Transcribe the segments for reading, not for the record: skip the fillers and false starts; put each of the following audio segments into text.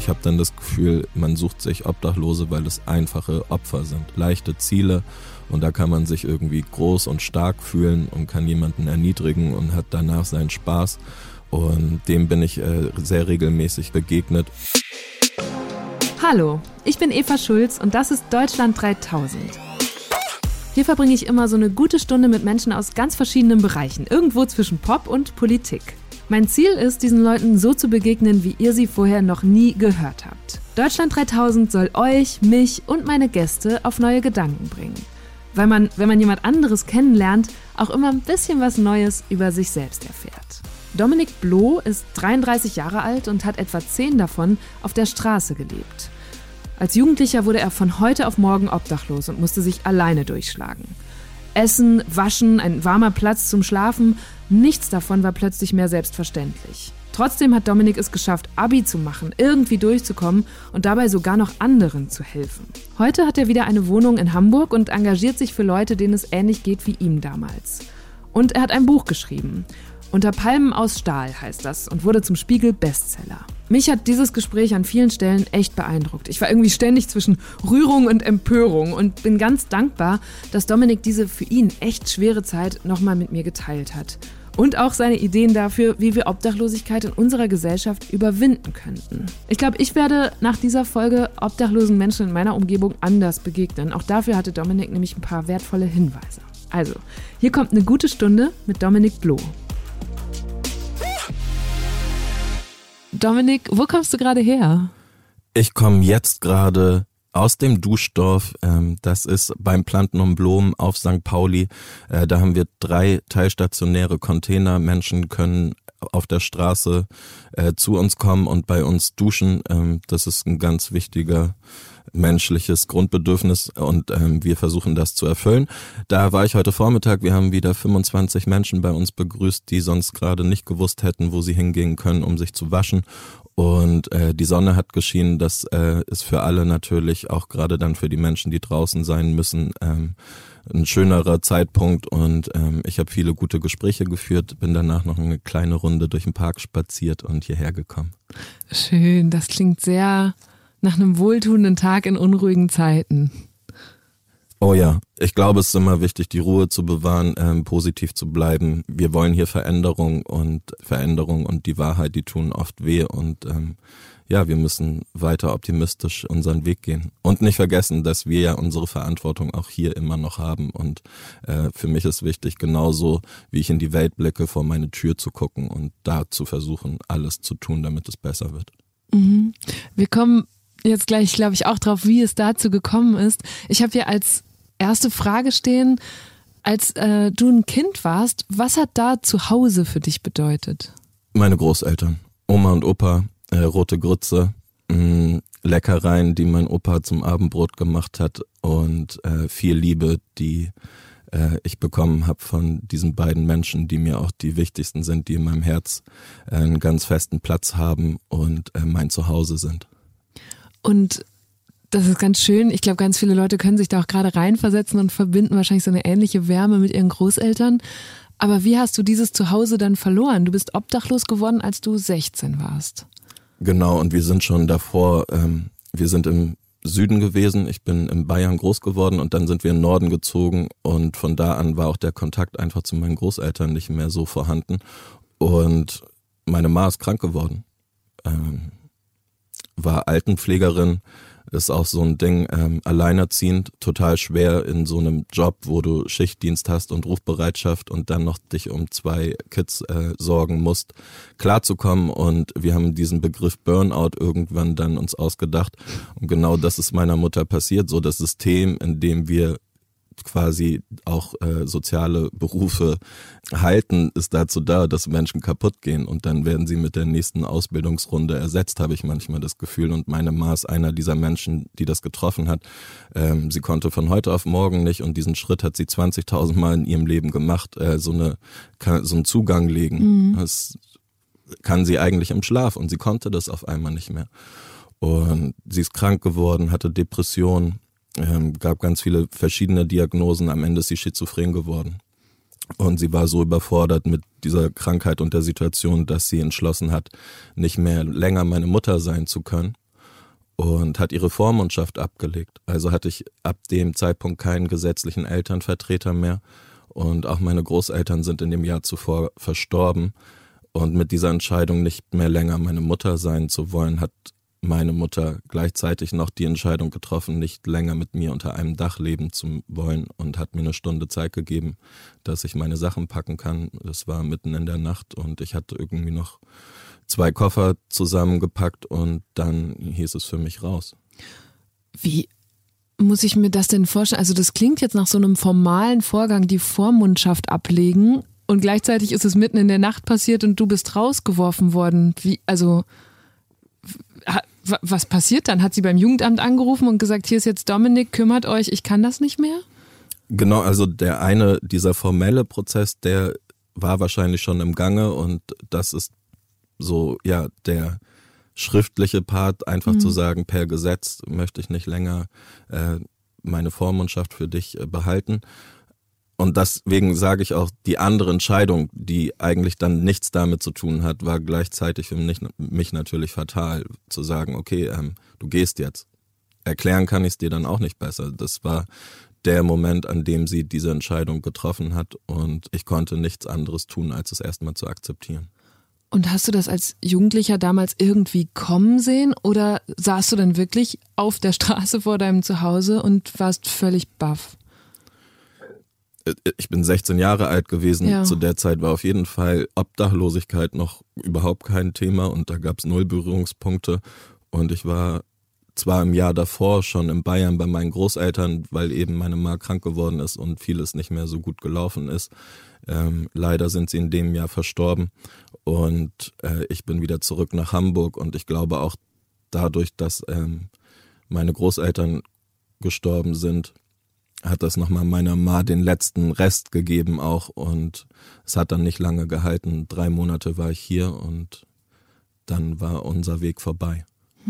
ich habe dann das Gefühl, man sucht sich Obdachlose, weil es einfache Opfer sind, leichte Ziele und da kann man sich irgendwie groß und stark fühlen und kann jemanden erniedrigen und hat danach seinen Spaß und dem bin ich sehr regelmäßig begegnet. Hallo, ich bin Eva Schulz und das ist Deutschland 3000. Hier verbringe ich immer so eine gute Stunde mit Menschen aus ganz verschiedenen Bereichen, irgendwo zwischen Pop und Politik. Mein Ziel ist, diesen Leuten so zu begegnen, wie ihr sie vorher noch nie gehört habt. Deutschland 3000 soll euch, mich und meine Gäste auf neue Gedanken bringen. Weil man, wenn man jemand anderes kennenlernt, auch immer ein bisschen was Neues über sich selbst erfährt. Dominik Bloh ist 33 Jahre alt und hat etwa 10 davon auf der Straße gelebt. Als Jugendlicher wurde er von heute auf morgen obdachlos und musste sich alleine durchschlagen. Essen, Waschen, ein warmer Platz zum Schlafen, nichts davon war plötzlich mehr selbstverständlich. Trotzdem hat Dominik es geschafft, Abi zu machen, irgendwie durchzukommen und dabei sogar noch anderen zu helfen. Heute hat er wieder eine Wohnung in Hamburg und engagiert sich für Leute, denen es ähnlich geht wie ihm damals. Und er hat ein Buch geschrieben. Unter Palmen aus Stahl heißt das und wurde zum Spiegel-Bestseller. Mich hat dieses Gespräch an vielen Stellen echt beeindruckt. Ich war irgendwie ständig zwischen Rührung und Empörung und bin ganz dankbar, dass Dominik diese für ihn echt schwere Zeit nochmal mit mir geteilt hat. Und auch seine Ideen dafür, wie wir Obdachlosigkeit in unserer Gesellschaft überwinden könnten. Ich glaube, ich werde nach dieser Folge obdachlosen Menschen in meiner Umgebung anders begegnen. Auch dafür hatte Dominik nämlich ein paar wertvolle Hinweise. Also, hier kommt eine gute Stunde mit Dominik Bloh. Dominik, wo kommst du gerade her? Ich komme jetzt gerade aus dem Duschdorf, das ist beim Planten um Blumen auf St. Pauli. Da haben wir 3 teilstationäre Container. Menschen können auf der Straße zu uns kommen und bei uns duschen. Das ist ein ganz wichtiger menschliches Grundbedürfnis und wir versuchen das zu erfüllen. Da war ich heute Vormittag, wir haben wieder 25 Menschen bei uns begrüßt, die sonst gerade nicht gewusst hätten, wo sie hingehen können, um sich zu waschen. Und die Sonne hat geschienen, das ist für alle natürlich, auch gerade dann für die Menschen, die draußen sein müssen, ein schönerer Zeitpunkt und ich habe viele gute Gespräche geführt, bin danach noch eine kleine Runde durch den Park spaziert und hierher gekommen. Schön, das klingt sehr nach einem wohltuenden Tag in unruhigen Zeiten. Oh ja, ich glaube, es ist immer wichtig, die Ruhe zu bewahren, positiv zu bleiben. Wir wollen hier Veränderung und die Wahrheit, die tun oft weh und wir müssen weiter optimistisch unseren Weg gehen. Und nicht vergessen, dass wir ja unsere Verantwortung auch hier immer noch haben und für mich ist wichtig, genauso wie ich in die Welt blicke, vor meine Tür zu gucken und da zu versuchen, alles zu tun, damit es besser wird. Mhm. Wir kommen jetzt gleich, glaube ich, auch drauf, wie es dazu gekommen ist. Ich habe hier als erste Frage stehen, als du ein Kind warst, was hat da zu Hause für dich bedeutet? Meine Großeltern, Oma und Opa, rote Grütze, Leckereien, die mein Opa zum Abendbrot gemacht hat und viel Liebe, die ich bekommen habe von diesen beiden Menschen, die mir auch die wichtigsten sind, die in meinem Herz einen ganz festen Platz haben und mein Zuhause sind. Und das ist ganz schön. Ich glaube, ganz viele Leute können sich da auch gerade reinversetzen und verbinden wahrscheinlich so eine ähnliche Wärme mit ihren Großeltern. Aber wie hast du dieses Zuhause dann verloren? Du bist obdachlos geworden, als du 16 warst. Genau, und wir sind schon davor, wir sind im Süden gewesen. Ich bin in Bayern groß geworden und dann sind wir in den Norden gezogen und von da an war auch der Kontakt einfach zu meinen Großeltern nicht mehr so vorhanden. Und meine Ma ist krank geworden. War Altenpflegerin, ist auch so ein Ding, alleinerziehend, total schwer in so einem Job, wo du Schichtdienst hast und Rufbereitschaft und dann noch dich um 2 Kids sorgen musst, klarzukommen und wir haben diesen Begriff Burnout irgendwann dann uns ausgedacht und genau das ist meiner Mutter passiert, so das System, in dem wir quasi auch soziale Berufe halten, ist dazu da, dass Menschen kaputt gehen und dann werden sie mit der nächsten Ausbildungsrunde ersetzt, habe ich manchmal das Gefühl und meine Ma ist einer dieser Menschen, die das getroffen hat. Sie konnte von heute auf morgen nicht und diesen Schritt hat sie 20.000 Mal in ihrem Leben gemacht, so einen Zugang legen. Das kann sie eigentlich im Schlaf und sie konnte das auf einmal nicht mehr. Und sie ist krank geworden, hatte Depressionen, gab ganz viele verschiedene Diagnosen, am Ende ist sie schizophren geworden. Und sie war so überfordert mit dieser Krankheit und der Situation, dass sie entschlossen hat, nicht mehr länger meine Mutter sein zu können. und hat ihre Vormundschaft abgelegt. Also hatte ich ab dem Zeitpunkt keinen gesetzlichen Elternvertreter mehr und auch meine Großeltern sind in dem Jahr zuvor verstorben. Und mit dieser Entscheidung, nicht mehr länger meine Mutter sein zu wollen, hat meine Mutter gleichzeitig noch die Entscheidung getroffen, nicht länger mit mir unter einem Dach leben zu wollen und hat mir eine Stunde Zeit gegeben, dass ich meine Sachen packen kann. Das war mitten in der Nacht und ich hatte irgendwie noch 2 Koffer zusammengepackt und dann hieß es für mich raus. Wie muss ich mir das denn vorstellen? Also das klingt jetzt nach so einem formalen Vorgang, die Vormundschaft ablegen und gleichzeitig ist es mitten in der Nacht passiert und du bist rausgeworfen worden. Was passiert dann? Hat sie beim Jugendamt angerufen und gesagt, hier ist jetzt Dominik, kümmert euch, ich kann das nicht mehr? Genau, also dieser formelle Prozess, der war wahrscheinlich schon im Gange und das ist so, ja, der schriftliche Part, einfach zu sagen, per Gesetz möchte ich nicht länger meine Vormundschaft für dich behalten. Und deswegen sage ich auch, die andere Entscheidung, die eigentlich dann nichts damit zu tun hat, war gleichzeitig für mich natürlich fatal, zu sagen, okay, du gehst jetzt. Erklären kann ich es dir dann auch nicht besser. Das war der Moment, an dem sie diese Entscheidung getroffen hat und ich konnte nichts anderes tun, als es erstmal zu akzeptieren. Und hast du das als Jugendlicher damals irgendwie kommen sehen oder saßt du dann wirklich auf der Straße vor deinem Zuhause und warst völlig baff? Ich bin 16 Jahre alt gewesen. Ja. Zu der Zeit war auf jeden Fall Obdachlosigkeit noch überhaupt kein Thema und da gab es 0 Berührungspunkte. Und ich war zwar im Jahr davor schon in Bayern bei meinen Großeltern, weil eben meine Ma krank geworden ist und vieles nicht mehr so gut gelaufen ist. Leider sind sie in dem Jahr verstorben und ich bin wieder zurück nach Hamburg und ich glaube auch dadurch, dass meine Großeltern gestorben sind, hat das nochmal meiner Ma den letzten Rest gegeben auch und es hat dann nicht lange gehalten. 3 Monate war ich hier und dann war unser Weg vorbei.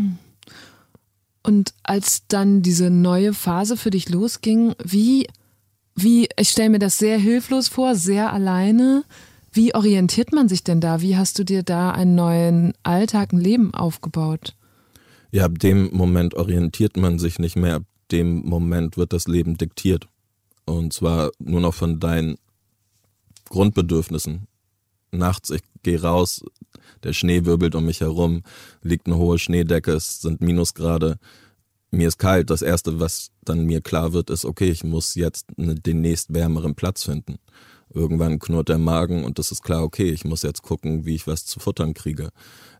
Und als dann diese neue Phase für dich losging, ich stelle mir das sehr hilflos vor, sehr alleine. Wie orientiert man sich denn da? Wie hast du dir da einen neuen Alltag, ein Leben aufgebaut? Ja, ab dem Moment orientiert man sich nicht mehr. Ab dem Moment wird das Leben diktiert. Und zwar nur noch von deinen Grundbedürfnissen. Nachts, ich gehe raus, der Schnee wirbelt um mich herum, liegt eine hohe Schneedecke, es sind Minusgrade. Mir ist kalt. Das Erste, was dann mir klar wird, ist, okay, ich muss jetzt den nächst wärmeren Platz finden. Irgendwann knurrt der Magen und es ist klar, okay, ich muss jetzt gucken, wie ich was zu futtern kriege.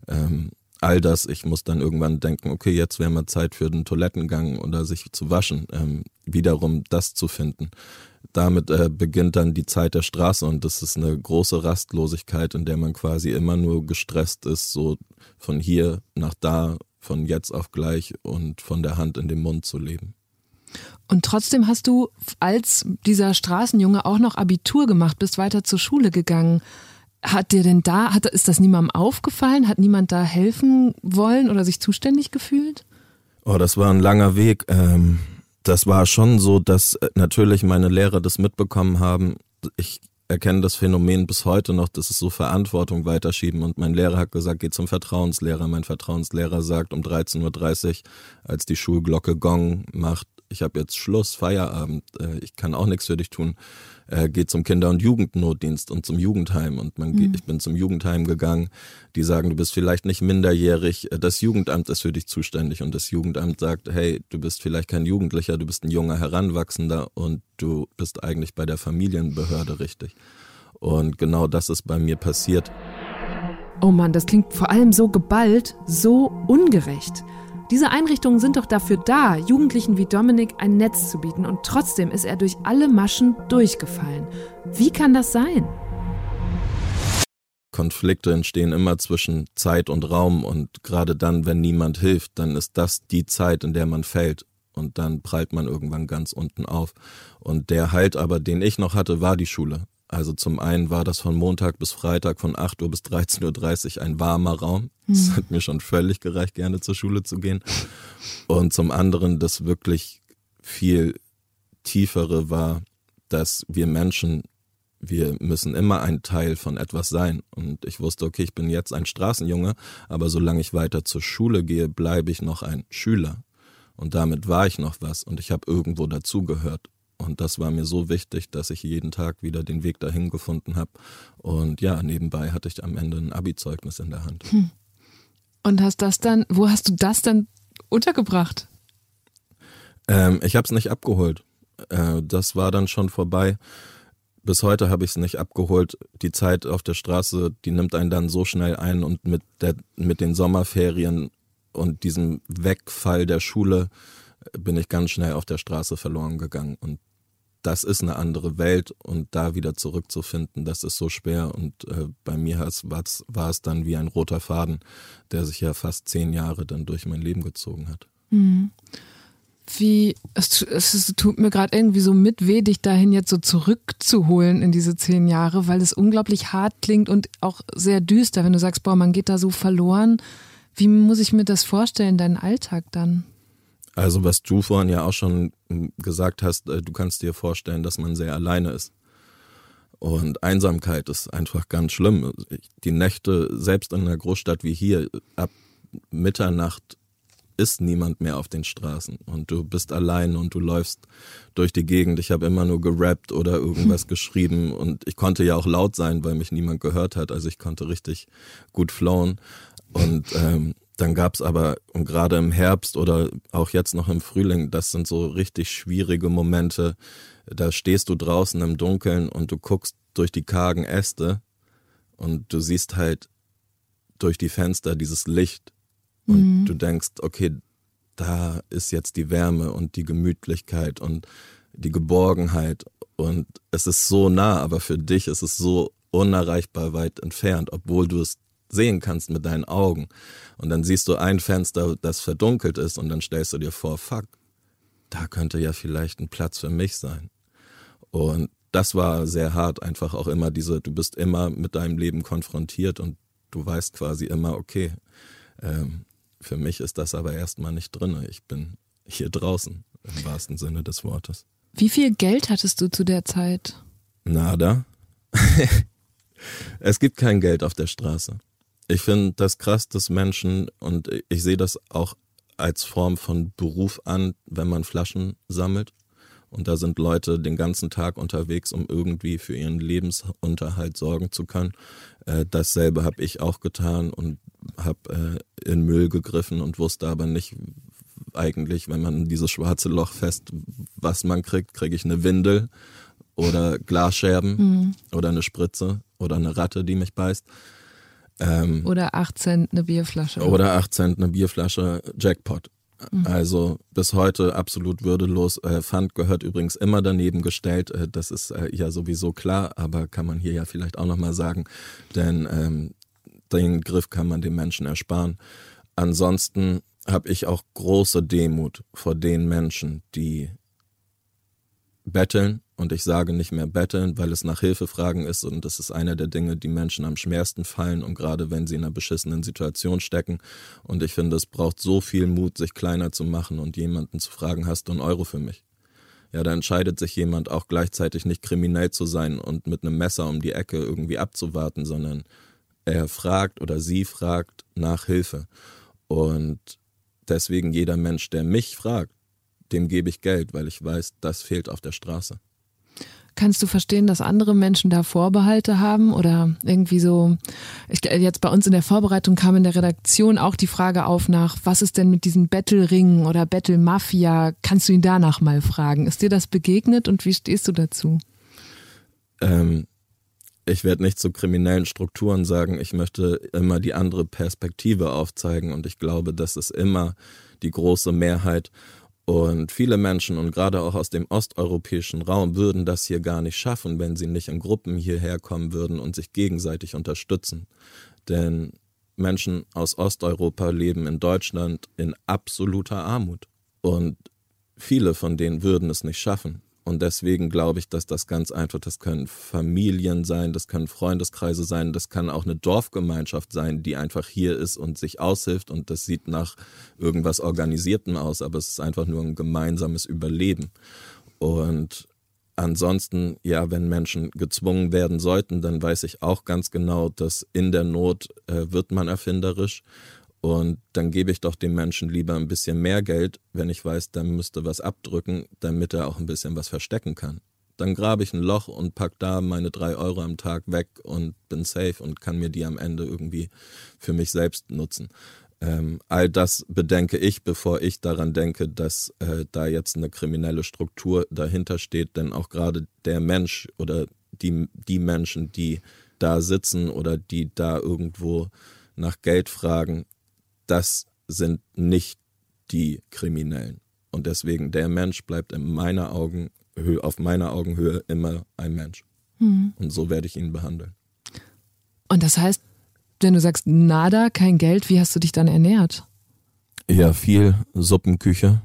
All das, ich muss dann irgendwann denken, okay, jetzt wäre mal Zeit für den Toilettengang oder sich zu waschen, wiederum das zu finden. Damit beginnt dann die Zeit der Straße und das ist eine große Rastlosigkeit, in der man quasi immer nur gestresst ist, so von hier nach da, von jetzt auf gleich und von der Hand in den Mund zu leben. Und trotzdem hast du als dieser Straßenjunge auch noch Abitur gemacht, bist weiter zur Schule gegangen. Hat dir denn ist das niemandem aufgefallen? Hat niemand da helfen wollen oder sich zuständig gefühlt? Oh, das war ein langer Weg. Das war schon so, dass natürlich meine Lehrer das mitbekommen haben. Ich erkenne das Phänomen bis heute noch, dass es so Verantwortung weiterschieben. Und mein Lehrer hat gesagt, geh zum Vertrauenslehrer. Mein Vertrauenslehrer sagt um 13.30 Uhr, als die Schulglocke Gong macht, ich habe jetzt Schluss, Feierabend, ich kann auch nichts für dich tun. Geh zum Kinder- und Jugendnotdienst und zum Jugendheim. Und ich bin zum Jugendheim gegangen. Die sagen, du bist vielleicht nicht minderjährig, das Jugendamt ist für dich zuständig. Und das Jugendamt sagt, hey, du bist vielleicht kein Jugendlicher, du bist ein junger Heranwachsender und du bist eigentlich bei der Familienbehörde richtig. Und genau das ist bei mir passiert. Oh Mann, das klingt vor allem so geballt, so ungerecht. Diese Einrichtungen sind doch dafür da, Jugendlichen wie Dominik ein Netz zu bieten und trotzdem ist er durch alle Maschen durchgefallen. Wie kann das sein? Konflikte entstehen immer zwischen Zeit und Raum und gerade dann, wenn niemand hilft, dann ist das die Zeit, in der man fällt und dann prallt man irgendwann ganz unten auf. Und der Halt aber, den ich noch hatte, war die Schule. Also zum einen war das von Montag bis Freitag von 8 Uhr bis 13.30 Uhr ein warmer Raum. Das hat mir schon völlig gereicht, gerne zur Schule zu gehen. Und zum anderen das wirklich viel Tiefere war, dass wir Menschen wir müssen immer ein Teil von etwas sein. Und ich wusste, okay, ich bin jetzt ein Straßenjunge, aber solange ich weiter zur Schule gehe, bleibe ich noch ein Schüler. Und damit war ich noch was und ich habe irgendwo dazugehört. Und das war mir so wichtig, dass ich jeden Tag wieder den Weg dahin gefunden habe. Und ja, nebenbei hatte ich am Ende ein Abi-Zeugnis in der Hand. Und wo hast du das dann untergebracht? Ich habe es nicht abgeholt. Das war dann schon vorbei. Bis heute habe ich es nicht abgeholt. Die Zeit auf der Straße, die nimmt einen dann so schnell ein und mit den Sommerferien und diesem Wegfall der Schule bin ich ganz schnell auf der Straße verloren gegangen. Und das ist eine andere Welt und da wieder zurückzufinden, das ist so schwer. Und bei mir war es dann wie ein roter Faden, der sich ja fast 10 Jahre dann durch mein Leben gezogen hat. Mhm. Es tut mir gerade irgendwie so weh, dich dahin jetzt so zurückzuholen in diese 10 Jahre, weil es unglaublich hart klingt und auch sehr düster, wenn du sagst, boah, man geht da so verloren. Wie muss ich mir das vorstellen, deinen Alltag dann? Also was du vorhin ja auch schon gesagt hast, du kannst dir vorstellen, dass man sehr alleine ist. Und Einsamkeit ist einfach ganz schlimm. Die Nächte, selbst in einer Großstadt wie hier, ab Mitternacht ist niemand mehr auf den Straßen. Und du bist allein und du läufst durch die Gegend. Ich habe immer nur gerappt oder irgendwas geschrieben. Und ich konnte ja auch laut sein, weil mich niemand gehört hat. Also ich konnte richtig gut flowen. Und dann gab's aber, und gerade im Herbst oder auch jetzt noch im Frühling, das sind so richtig schwierige Momente. Da stehst du draußen im Dunkeln und du guckst durch die kargen Äste und du siehst halt durch die Fenster dieses Licht. Und du denkst, okay, da ist jetzt die Wärme und die Gemütlichkeit und die Geborgenheit. Und es ist so nah, aber für dich ist es so unerreichbar weit entfernt, obwohl du es sehen kannst mit deinen Augen. Und dann siehst du ein Fenster, das verdunkelt ist und dann stellst du dir vor, fuck, da könnte ja vielleicht ein Platz für mich sein. Und das war sehr hart, einfach auch immer du bist immer mit deinem Leben konfrontiert und du weißt quasi immer, okay, für mich ist das aber erstmal nicht drin. Ich bin hier draußen, im wahrsten Sinne des Wortes. Wie viel Geld hattest du zu der Zeit? Nada. Es gibt kein Geld auf der Straße. Ich finde das krass, dass Menschen, und ich sehe das auch als Form von Beruf an, wenn man Flaschen sammelt. Und da sind Leute den ganzen Tag unterwegs, um irgendwie für ihren Lebensunterhalt sorgen zu können. Dasselbe habe ich auch getan und habe in Müll gegriffen und wusste aber nicht eigentlich, wenn man in dieses schwarze Loch fest, was man kriegt. Kriege ich eine Windel oder Glasscherben oder eine Spritze oder eine Ratte, die mich beißt. Oder 8 Cent eine Bierflasche. Oder 8 Cent eine Bierflasche, Jackpot. Also bis heute absolut würdelos. Pfand gehört übrigens immer daneben gestellt. Das ist ja sowieso klar, aber kann man hier ja vielleicht auch nochmal sagen, denn den Griff kann man den Menschen ersparen. Ansonsten habe ich auch große Demut vor den Menschen, die betteln. Und ich sage nicht mehr betteln, weil es nach Hilfe fragen ist und das ist einer der Dinge, die Menschen am schwersten fallen und gerade wenn sie in einer beschissenen Situation stecken. Und ich finde, es braucht so viel Mut, sich kleiner zu machen und jemanden zu fragen, hast du einen Euro für mich? Ja, da entscheidet sich jemand auch gleichzeitig nicht kriminell zu sein und mit einem Messer um die Ecke irgendwie abzuwarten, sondern er fragt oder sie fragt nach Hilfe. Und deswegen jeder Mensch, der mich fragt, dem gebe ich Geld, weil ich weiß, das fehlt auf der Straße. Kannst du verstehen, dass andere Menschen da Vorbehalte haben oder irgendwie so, jetzt bei uns in der Vorbereitung kam in der Redaktion auch die Frage auf nach, was ist denn mit diesen Battle-Ringen oder Battle-Mafia? Kannst du ihn danach mal fragen? Ist dir das begegnet und wie stehst du dazu? Ich werde nicht zu kriminellen Strukturen sagen, ich möchte immer die andere Perspektive aufzeigen und ich glaube, das ist immer die große Mehrheit. Und viele Menschen und gerade auch aus dem osteuropäischen Raum würden das hier gar nicht schaffen, wenn sie nicht in Gruppen hierher kommen würden und sich gegenseitig unterstützen. Denn Menschen aus Osteuropa leben in Deutschland in absoluter Armut. Und viele von denen würden es nicht schaffen. Und deswegen glaube ich, dass das ganz einfach, das können Familien sein, das können Freundeskreise sein, das kann auch eine Dorfgemeinschaft sein, die einfach hier ist und sich aushilft und das sieht nach irgendwas Organisiertem aus, aber es ist einfach nur ein gemeinsames Überleben. Und ansonsten, ja, wenn Menschen gezwungen werden sollten, dann weiß ich auch ganz genau, dass in der Not wird man erfinderisch. Und dann gebe ich doch dem Menschen lieber ein bisschen mehr Geld, wenn ich weiß, dann müsste was abdrücken, damit er auch ein bisschen was verstecken kann. Dann grabe ich ein Loch und pack da meine 3 Euro am Tag weg und bin safe und kann mir die am Ende irgendwie für mich selbst nutzen. All das bedenke ich, bevor ich daran denke, dass da jetzt eine kriminelle Struktur dahinter steht. Denn auch gerade der Mensch oder die Menschen, die da sitzen oder die da irgendwo nach Geld fragen, das sind nicht die Kriminellen. Und deswegen, der Mensch bleibt auf meiner Augenhöhe immer ein Mensch. Und so werde ich ihn behandeln. Und das heißt, wenn du sagst, nada, kein Geld, wie hast du dich dann ernährt? Ja, viel Suppenküche.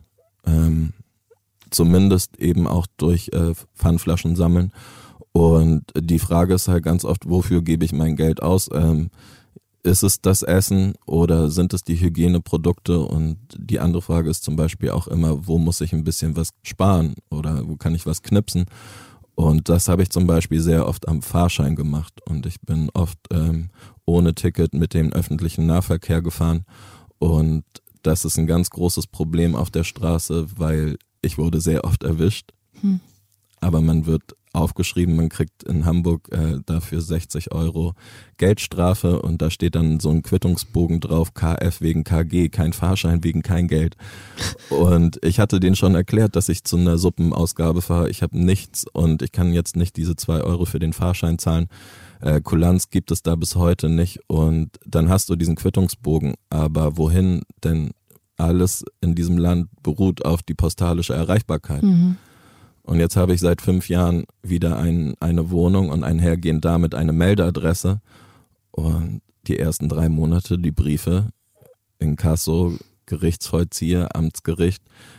Zumindest eben auch durch Pfandflaschen sammeln. Und die Frage ist halt ganz oft, wofür gebe ich mein Geld aus? Ist es das Essen oder sind es die Hygieneprodukte? Und die andere Frage ist zum Beispiel auch immer, wo muss ich ein bisschen was sparen oder wo kann ich was knipsen? Und das habe ich zum Beispiel sehr oft am Fahrschein gemacht. Und ich bin oft ohne Ticket mit dem öffentlichen Nahverkehr gefahren. Und das ist ein ganz großes Problem auf der Straße, weil ich wurde sehr oft erwischt. Aber man wird aufgeschrieben, man kriegt in Hamburg dafür 60 Euro Geldstrafe und da steht dann so ein Quittungsbogen drauf, KF wegen KG, kein Fahrschein wegen kein Geld. Und ich hatte denen schon erklärt, dass ich zu einer Suppenausgabe fahre, ich habe nichts und ich kann jetzt nicht diese 2 Euro für den Fahrschein zahlen. Kulanz gibt es da bis heute nicht und dann hast du diesen Quittungsbogen, aber wohin? Denn alles in diesem Land beruht auf die postalische Erreichbarkeit. Und jetzt habe ich seit 5 Jahren wieder eine Wohnung und einhergehend damit eine Meldeadresse. Und die ersten 3 Monate die Briefe, Inkasso, Gerichtsvollzieher, Amtsgericht,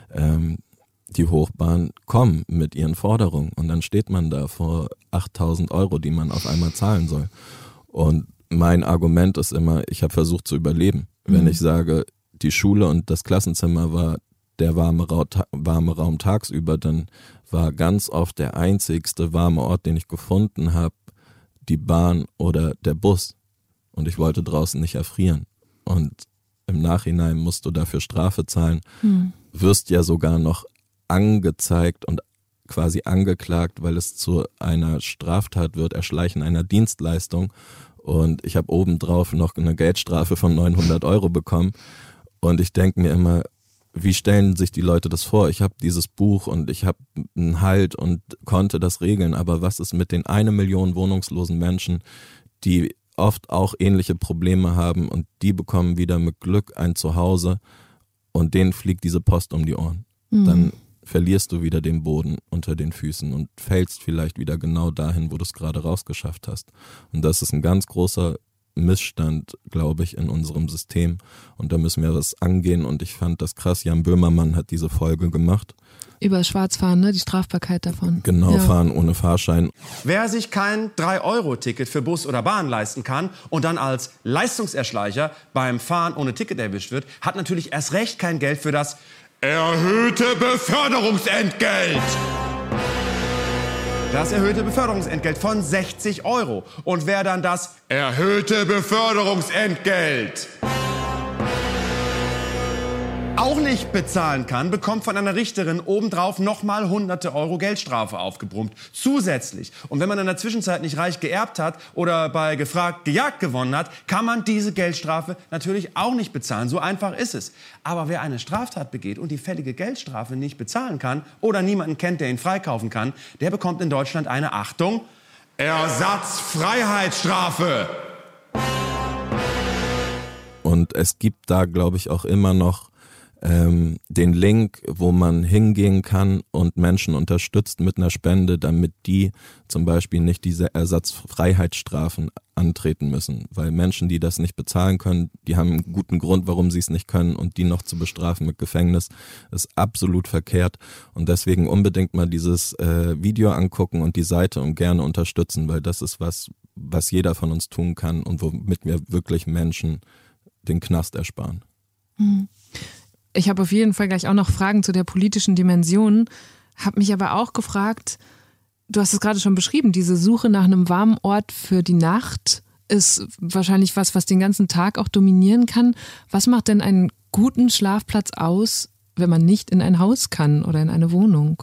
die Hochbahn kommen mit ihren Forderungen. Und dann steht man da vor 8.000 Euro, die man auf einmal zahlen soll. Und mein Argument ist immer, ich habe versucht zu überleben. Wenn ich sage, die Schule und das Klassenzimmer war der warme Raum tagsüber, dann war ganz oft der einzigste warme Ort, den ich gefunden habe, die Bahn oder der Bus. Und ich wollte draußen nicht erfrieren. Und im Nachhinein musst du dafür Strafe zahlen, wirst ja sogar noch angezeigt und quasi angeklagt, weil es zu einer Straftat wird, Erschleichen einer Dienstleistung. Und ich habe obendrauf noch eine Geldstrafe von 900 Euro bekommen. Und ich denke mir immer, wie stellen sich die Leute das vor? Ich habe dieses Buch und ich habe einen Halt und konnte das regeln, aber was ist mit den 1 Million wohnungslosen Menschen, die oft auch ähnliche Probleme haben und die bekommen wieder mit Glück ein Zuhause und denen fliegt diese Post um die Ohren. Dann verlierst du wieder den Boden unter den Füßen und fällst vielleicht wieder genau dahin, wo du es gerade rausgeschafft hast. Und das ist ein ganz großer Missstand, glaube ich, in unserem System und da müssen wir was angehen und ich fand das krass, Jan Böhmermann hat diese Folge gemacht. Über Schwarzfahren, ne? Die Strafbarkeit davon. Genau, ja. Fahren ohne Fahrschein. Wer sich kein 3-Euro-Ticket für Bus oder Bahn leisten kann und dann als Leistungserschleicher beim Fahren ohne Ticket erwischt wird, hat natürlich erst recht kein Geld für das erhöhte Beförderungsentgelt. Das erhöhte Beförderungsentgelt von 60 Euro. Und wer dann das erhöhte Beförderungsentgelt auch nicht bezahlen kann, bekommt von einer Richterin obendrauf nochmal hunderte Euro Geldstrafe aufgebrummt. Zusätzlich. Und wenn man in der Zwischenzeit nicht reich geerbt hat oder bei Gefragt gejagt gewonnen hat, kann man diese Geldstrafe natürlich auch nicht bezahlen. So einfach ist es. Aber wer eine Straftat begeht und die fällige Geldstrafe nicht bezahlen kann oder niemanden kennt, der ihn freikaufen kann, der bekommt in Deutschland eine, Achtung, Ersatzfreiheitsstrafe. Und es gibt da, glaube ich, auch immer noch den Link, wo man hingehen kann und Menschen unterstützt mit einer Spende, damit die zum Beispiel nicht diese Ersatzfreiheitsstrafen antreten müssen. Weil Menschen, die das nicht bezahlen können, die haben einen guten Grund, warum sie es nicht können und die noch zu bestrafen mit Gefängnis, ist absolut verkehrt. Und deswegen unbedingt mal dieses Video angucken und die Seite und gerne unterstützen, weil das ist was jeder von uns tun kann und womit wir wirklich Menschen den Knast ersparen. Ich habe auf jeden Fall gleich auch noch Fragen zu der politischen Dimension, habe mich aber auch gefragt, du hast es gerade schon beschrieben, diese Suche nach einem warmen Ort für die Nacht ist wahrscheinlich was den ganzen Tag auch dominieren kann. Was macht denn einen guten Schlafplatz aus, wenn man nicht in ein Haus kann oder in eine Wohnung?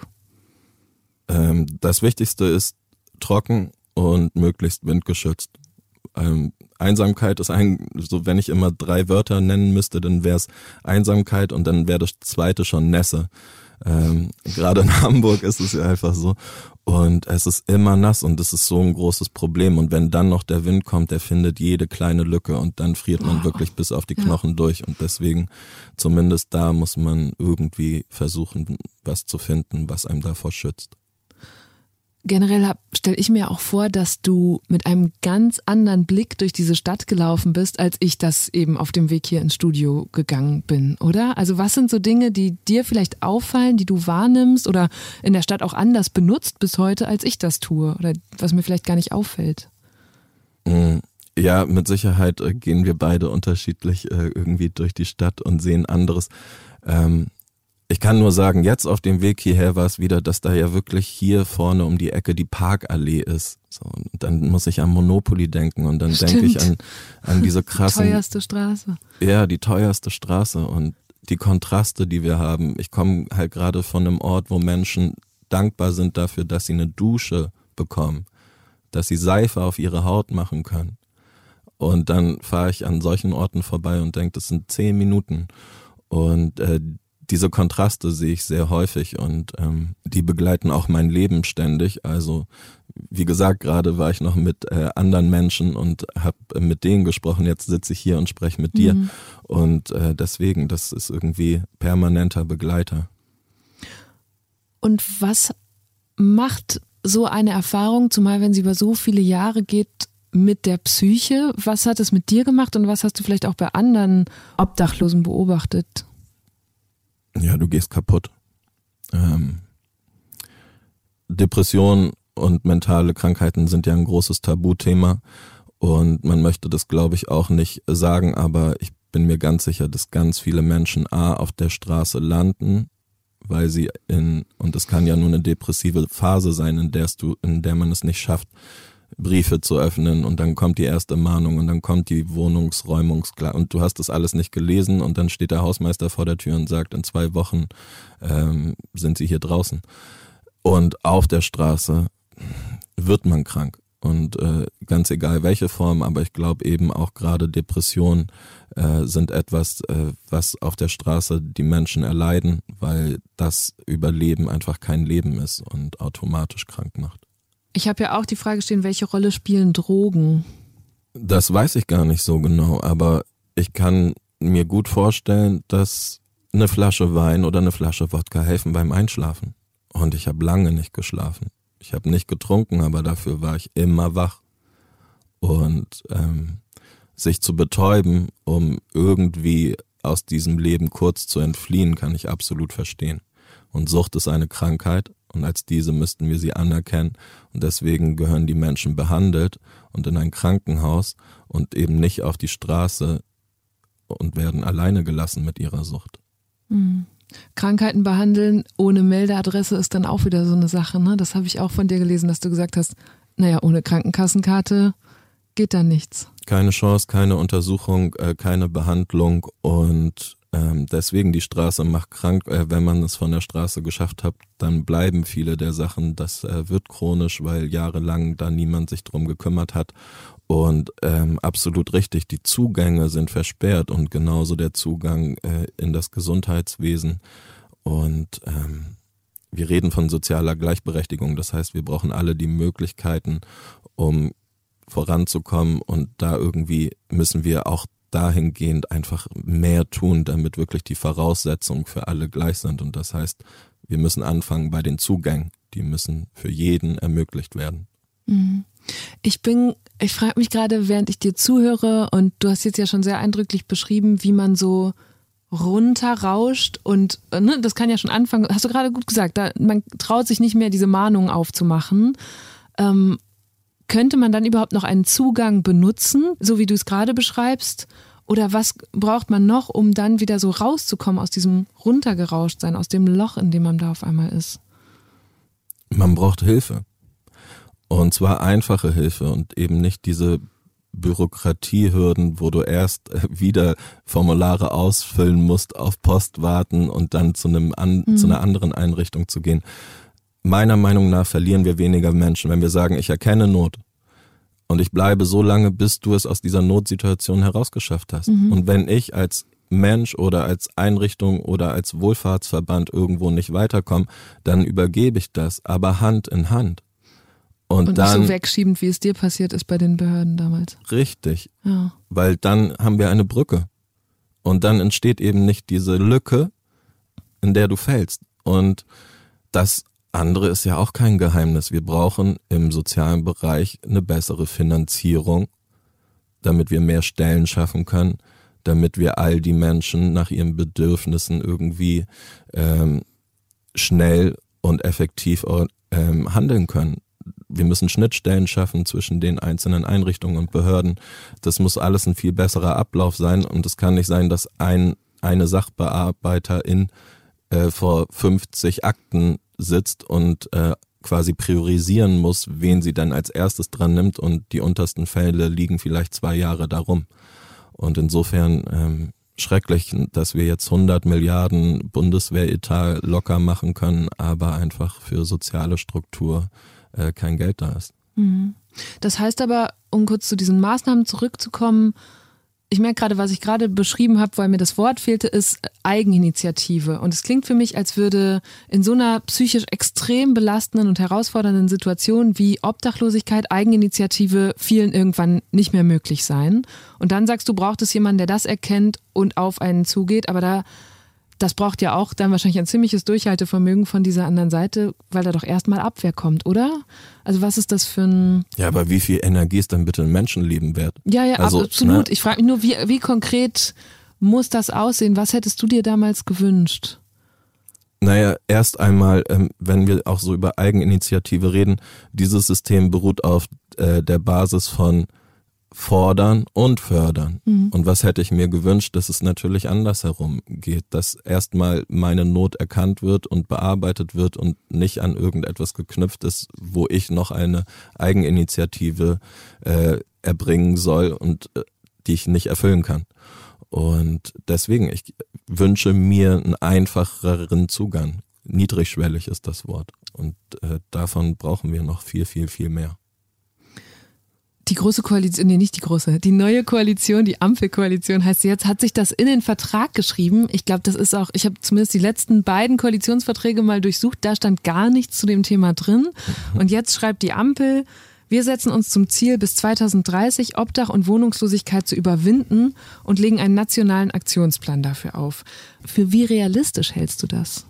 Das Wichtigste ist trocken und möglichst windgeschützt. Einsamkeit ist so, wenn ich immer 3 Wörter nennen müsste, dann wäre es Einsamkeit und dann wäre das zweite schon Nässe. Gerade in Hamburg ist es ja einfach so. Und es ist immer nass und das ist so ein großes Problem. Und wenn dann noch der Wind kommt, der findet jede kleine Lücke und dann friert man wirklich bis auf die Knochen durch. Und deswegen, zumindest da muss man irgendwie versuchen, was zu finden, was einem davor schützt. Generell stelle ich mir auch vor, dass du mit einem ganz anderen Blick durch diese Stadt gelaufen bist, als ich das eben auf dem Weg hier ins Studio gegangen bin, oder? Also was sind so Dinge, die dir vielleicht auffallen, die du wahrnimmst oder in der Stadt auch anders benutzt bis heute, als ich das tue oder was mir vielleicht gar nicht auffällt? Ja, mit Sicherheit gehen wir beide unterschiedlich irgendwie durch die Stadt und sehen anderes. Ich kann nur sagen, jetzt auf dem Weg hierher war es wieder, dass da ja wirklich hier vorne um die Ecke die Parkallee ist. So, und dann muss ich an Monopoly denken und dann denke ich an diese krassen... Die teuerste Straße. Ja, die teuerste Straße und die Kontraste, die wir haben. Ich komme halt gerade von einem Ort, wo Menschen dankbar sind dafür, dass sie eine Dusche bekommen, dass sie Seife auf ihre Haut machen können. Und dann fahre ich an solchen Orten vorbei und denke, das sind 10 Minuten. Und diese Kontraste sehe ich sehr häufig und die begleiten auch mein Leben ständig. Also wie gesagt, gerade war ich noch mit anderen Menschen und habe mit denen gesprochen. Jetzt sitze ich hier und spreche mit dir. Und deswegen, das ist irgendwie permanenter Begleiter. Und was macht so eine Erfahrung, zumal wenn sie über so viele Jahre geht, mit der Psyche? Was hat es mit dir gemacht und was hast du vielleicht auch bei anderen Obdachlosen beobachtet? Ja, du gehst kaputt. Depressionen und mentale Krankheiten sind ja ein großes Tabuthema und man möchte das, glaube ich, auch nicht sagen, aber ich bin mir ganz sicher, dass ganz viele Menschen auf der Straße landen, weil sie und es kann ja nur eine depressive Phase sein, in der man es nicht schafft, Briefe zu öffnen und dann kommt die erste Mahnung und dann kommt die Wohnungsräumungsklage und du hast das alles nicht gelesen und dann steht der Hausmeister vor der Tür und sagt, in 2 Wochen sind sie hier draußen. Und auf der Straße wird man krank und ganz egal welche Form, aber ich glaube eben auch gerade Depressionen sind etwas, was auf der Straße die Menschen erleiden, weil das Überleben einfach kein Leben ist und automatisch krank macht. Ich habe ja auch die Frage stehen, welche Rolle spielen Drogen? Das weiß ich gar nicht so genau, aber ich kann mir gut vorstellen, dass eine Flasche Wein oder eine Flasche Wodka helfen beim Einschlafen. Und ich habe lange nicht geschlafen. Ich habe nicht getrunken, aber dafür war ich immer wach. Und sich zu betäuben, um irgendwie aus diesem Leben kurz zu entfliehen, kann ich absolut verstehen. Und Sucht ist eine Krankheit. Und als diese müssten wir sie anerkennen. Und deswegen gehören die Menschen behandelt und in ein Krankenhaus und eben nicht auf die Straße und werden alleine gelassen mit ihrer Sucht. Krankheiten behandeln ohne Meldeadresse ist dann auch wieder so eine Sache, ne? Das habe ich auch von dir gelesen, dass du gesagt hast, naja, ohne Krankenkassenkarte geht da nichts. Keine Chance, keine Untersuchung, keine Behandlung und deswegen die Straße macht krank. Wenn man es von der Straße geschafft hat, dann bleiben viele der Sachen. Das wird chronisch, weil jahrelang da niemand sich drum gekümmert hat. Und absolut richtig, die Zugänge sind versperrt und genauso der Zugang in das Gesundheitswesen. Und wir reden von sozialer Gleichberechtigung. Das heißt, wir brauchen alle die Möglichkeiten, um voranzukommen. Und da irgendwie müssen wir auch dahingehend einfach mehr tun, damit wirklich die Voraussetzungen für alle gleich sind. Und das heißt, wir müssen anfangen bei den Zugängen. Die müssen für jeden ermöglicht werden. Ich frage mich gerade, während ich dir zuhöre, und du hast jetzt ja schon sehr eindrücklich beschrieben, wie man so runterrauscht und ne, das kann ja schon anfangen, hast du gerade gut gesagt, man traut sich nicht mehr, diese Mahnungen aufzumachen. Könnte man dann überhaupt noch einen Zugang benutzen, so wie du es gerade beschreibst? Oder was braucht man noch, um dann wieder so rauszukommen aus diesem Runtergerauschtsein, aus dem Loch, in dem man da auf einmal ist? Man braucht Hilfe. Und zwar einfache Hilfe und eben nicht diese Bürokratiehürden, wo du erst wieder Formulare ausfüllen musst, auf Post warten und dann zu einer anderen Einrichtung zu gehen. Meiner Meinung nach verlieren wir weniger Menschen, wenn wir sagen, ich erkenne Not und ich bleibe so lange, bis du es aus dieser Notsituation herausgeschafft hast. Und wenn ich als Mensch oder als Einrichtung oder als Wohlfahrtsverband irgendwo nicht weiterkomme, dann übergebe ich das, aber Hand in Hand. Und dann, nicht so wegschiebend, wie es dir passiert ist bei den Behörden damals. Richtig, ja. Weil dann haben wir eine Brücke und dann entsteht eben nicht diese Lücke, in der du fällst. Und das andere ist ja auch kein Geheimnis. Wir brauchen im sozialen Bereich eine bessere Finanzierung, damit wir mehr Stellen schaffen können, damit wir all die Menschen nach ihren Bedürfnissen irgendwie schnell und effektiv handeln können. Wir müssen Schnittstellen schaffen zwischen den einzelnen Einrichtungen und Behörden. Das muss alles ein viel besserer Ablauf sein und es kann nicht sein, dass eine Sachbearbeiterin vor 50 Akten sitzt und quasi priorisieren muss, wen sie dann als erstes dran nimmt und die untersten Fälle liegen vielleicht 2 Jahre darum. Und insofern schrecklich, dass wir jetzt 100 Milliarden Bundeswehretat locker machen können, aber einfach für soziale Struktur kein Geld da ist. Das heißt aber, um kurz zu diesen Maßnahmen zurückzukommen, ich merke gerade, was ich gerade beschrieben habe, weil mir das Wort fehlte, ist Eigeninitiative. Und es klingt für mich, als würde in so einer psychisch extrem belastenden und herausfordernden Situation wie Obdachlosigkeit Eigeninitiative vielen irgendwann nicht mehr möglich sein. Und dann sagst du, braucht es jemanden, der das erkennt und auf einen zugeht, aber das braucht ja auch dann wahrscheinlich ein ziemliches Durchhaltevermögen von dieser anderen Seite, weil da doch erstmal Abwehr kommt, oder? Also was ist das für ein... Ja, aber wie viel Energie ist denn bitte ein Menschenleben wert? Ja, also, absolut. Ich frage mich nur, wie konkret muss das aussehen? Was hättest du dir damals gewünscht? Naja, erst einmal, wenn wir auch so über Eigeninitiative reden, dieses System beruht auf der Basis von fordern und fördern. Und was hätte ich mir gewünscht, dass es natürlich andersherum geht, dass erstmal meine Not erkannt wird und bearbeitet wird und nicht an irgendetwas geknüpft ist, wo ich noch eine Eigeninitiative erbringen soll und die ich nicht erfüllen kann. Und deswegen, ich wünsche mir einen einfacheren Zugang. Niedrigschwellig ist das Wort. Und davon brauchen wir noch viel, viel, viel mehr. Die große Koalition, die neue Koalition, die Ampelkoalition heißt sie jetzt, hat sich das in den Vertrag geschrieben. Ich glaube, das ist auch, ich habe zumindest die letzten beiden Koalitionsverträge mal durchsucht, da stand gar nichts zu dem Thema drin. Und jetzt schreibt die Ampel, wir setzen uns zum Ziel, bis 2030 Obdach und Wohnungslosigkeit zu überwinden und legen einen nationalen Aktionsplan dafür auf. Für wie realistisch hältst du das?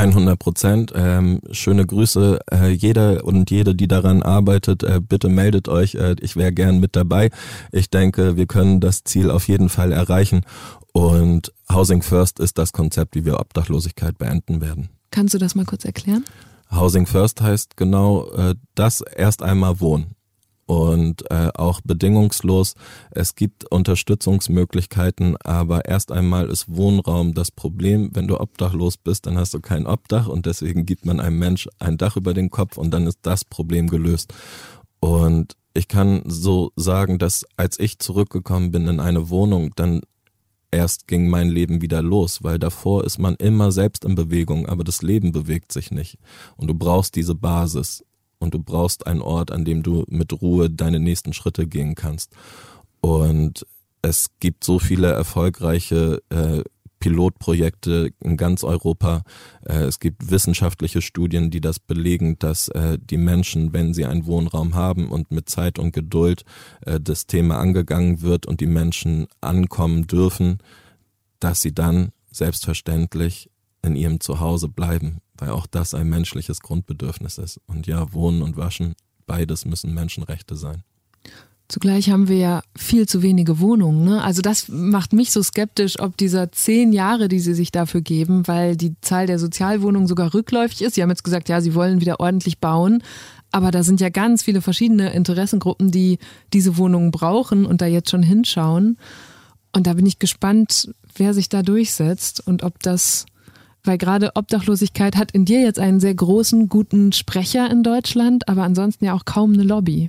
100%. Schöne Grüße. Jeder und jede, die daran arbeitet, bitte meldet euch. Ich wäre gern mit dabei. Ich denke, wir können das Ziel auf jeden Fall erreichen. Und Housing First ist das Konzept, wie wir Obdachlosigkeit beenden werden. Kannst du das mal kurz erklären? Housing First heißt genau das, erst einmal wohnen. Und auch bedingungslos. Es gibt Unterstützungsmöglichkeiten, aber erst einmal ist Wohnraum das Problem. Wenn du obdachlos bist, dann hast du kein Obdach und deswegen gibt man einem Mensch ein Dach über den Kopf und dann ist das Problem gelöst. Und ich kann so sagen, dass als ich zurückgekommen bin in eine Wohnung, dann erst ging mein Leben wieder los, weil davor ist man immer selbst in Bewegung, aber das Leben bewegt sich nicht. Und du brauchst diese Basis. Und du brauchst einen Ort, an dem du mit Ruhe deine nächsten Schritte gehen kannst. Und es gibt so viele erfolgreiche Pilotprojekte in ganz Europa. Es gibt wissenschaftliche Studien, die das belegen, dass die Menschen, wenn sie einen Wohnraum haben und mit Zeit und Geduld das Thema angegangen wird und die Menschen ankommen dürfen, dass sie dann selbstverständlich in ihrem Zuhause bleiben, weil auch das ein menschliches Grundbedürfnis ist. Und ja, Wohnen und Waschen, beides müssen Menschenrechte sein. Zugleich haben wir ja viel zu wenige Wohnungen, ne? Also das macht mich so skeptisch, ob dieser 10 Jahre, die sie sich dafür geben, weil die Zahl der Sozialwohnungen sogar rückläufig ist. Sie haben jetzt gesagt, ja, sie wollen wieder ordentlich bauen. Aber da sind ja ganz viele verschiedene Interessengruppen, die diese Wohnungen brauchen und da jetzt schon hinschauen. Und da bin ich gespannt, wer sich da durchsetzt und ob das Weil gerade Obdachlosigkeit hat in dir jetzt einen sehr großen, guten Sprecher in Deutschland, aber ansonsten ja auch kaum eine Lobby.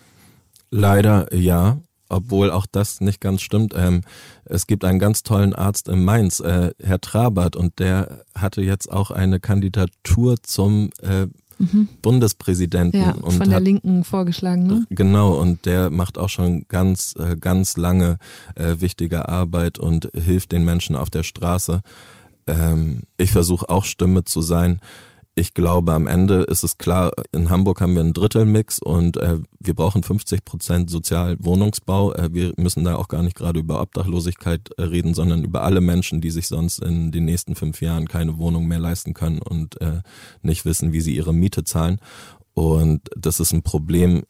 Leider ja, obwohl auch das nicht ganz stimmt. Es gibt einen ganz tollen Arzt in Mainz, Herr Trabert, und der hatte jetzt auch eine Kandidatur zum Bundespräsidenten. Ja, und von der Linken vorgeschlagen, ne? Genau, und der macht auch schon ganz lange wichtige Arbeit und hilft den Menschen auf der Straße. Ich versuche auch Stimme zu sein. Ich glaube, am Ende ist es klar, in Hamburg haben wir einen Drittelmix und wir brauchen 50% Sozialwohnungsbau. Wir müssen da auch gar nicht gerade über Obdachlosigkeit reden, sondern über alle Menschen, die sich sonst in den nächsten 5 Jahren keine Wohnung mehr leisten können und nicht wissen, wie sie ihre Miete zahlen. Und das ist ein Problem,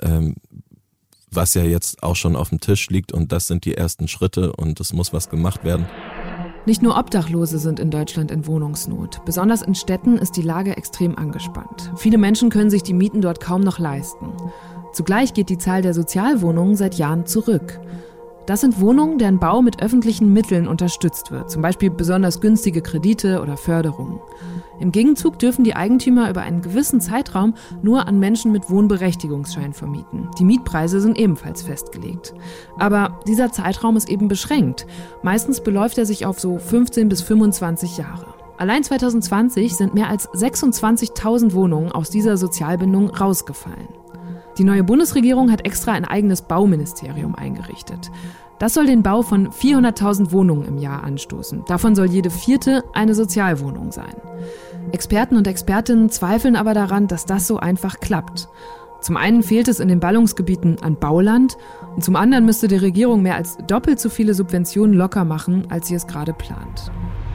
was ja jetzt auch schon auf dem Tisch liegt, und das sind die ersten Schritte und es muss was gemacht werden. Nicht nur Obdachlose sind in Deutschland in Wohnungsnot. Besonders in Städten ist die Lage extrem angespannt. Viele Menschen können sich die Mieten dort kaum noch leisten. Zugleich geht die Zahl der Sozialwohnungen seit Jahren zurück. Das sind Wohnungen, deren Bau mit öffentlichen Mitteln unterstützt wird, zum Beispiel besonders günstige Kredite oder Förderungen. Im Gegenzug dürfen die Eigentümer über einen gewissen Zeitraum nur an Menschen mit Wohnberechtigungsschein vermieten. Die Mietpreise sind ebenfalls festgelegt. Aber dieser Zeitraum ist eben beschränkt. Meistens beläuft er sich auf so 15 bis 25 Jahre. Allein 2020 sind mehr als 26.000 Wohnungen aus dieser Sozialbindung rausgefallen. Die neue Bundesregierung hat extra ein eigenes Bauministerium eingerichtet. Das soll den Bau von 400.000 Wohnungen im Jahr anstoßen. Davon soll jede 4. eine Sozialwohnung sein. Experten und Expertinnen zweifeln aber daran, dass das so einfach klappt. Zum einen fehlt es in den Ballungsgebieten an Bauland und zum anderen müsste die Regierung mehr als doppelt so viele Subventionen locker machen, als sie es gerade plant.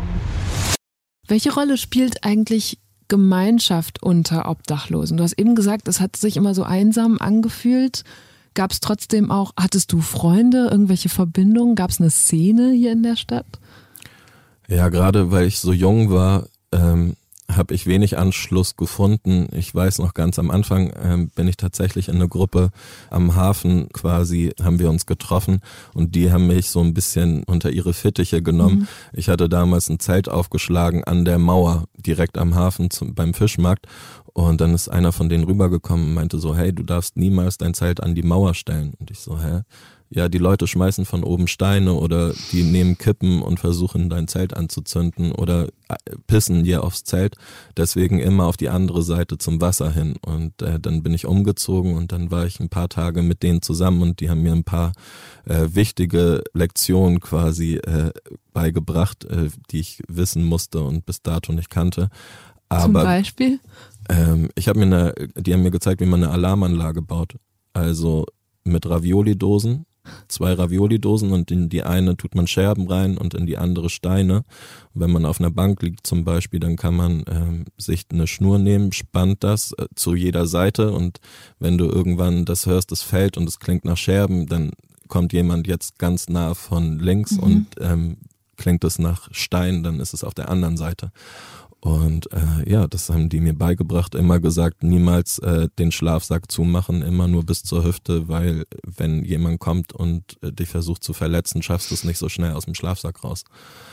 Welche Rolle spielt eigentlich Gemeinschaft unter Obdachlosen? Du hast eben gesagt, es hat sich immer so einsam angefühlt. Gab es trotzdem auch, hattest du Freunde, irgendwelche Verbindungen? Gab es eine Szene hier in der Stadt? Ja, gerade weil ich so jung war, habe ich wenig Anschluss gefunden. Ich weiß noch, ganz am Anfang bin ich tatsächlich in eine Gruppe am Hafen quasi, haben wir uns getroffen und die haben mich so ein bisschen unter ihre Fittiche genommen. Ich hatte damals ein Zelt aufgeschlagen an der Mauer, direkt am Hafen beim Fischmarkt, und dann ist einer von denen rübergekommen und meinte so, hey, du darfst niemals dein Zelt an die Mauer stellen. Und ich so, hä? Ja, die Leute schmeißen von oben Steine oder die nehmen Kippen und versuchen dein Zelt anzuzünden oder pissen dir aufs Zelt. Deswegen immer auf die andere Seite zum Wasser hin. Und dann bin ich umgezogen und dann war ich ein paar Tage mit denen zusammen und die haben mir ein paar wichtige Lektionen quasi beigebracht, die ich wissen musste und bis dato nicht kannte. Aber, zum Beispiel? Die haben mir gezeigt, wie man eine Alarmanlage baut. Also mit Ravioli-Dosen. 2 Ravioli-Dosen und in die eine tut man Scherben rein und in die andere Steine. Und wenn man auf einer Bank liegt zum Beispiel, dann kann man sich eine Schnur nehmen, spannt das zu jeder Seite und wenn du irgendwann das hörst, es fällt und es klingt nach Scherben, dann kommt jemand jetzt ganz nah von links und klingt es nach Stein, dann ist es auf der anderen Seite. Und das haben die mir beigebracht, immer gesagt, niemals den Schlafsack zumachen, immer nur bis zur Hüfte, weil wenn jemand kommt und dich versucht zu verletzen, schaffst du es nicht so schnell aus dem Schlafsack raus.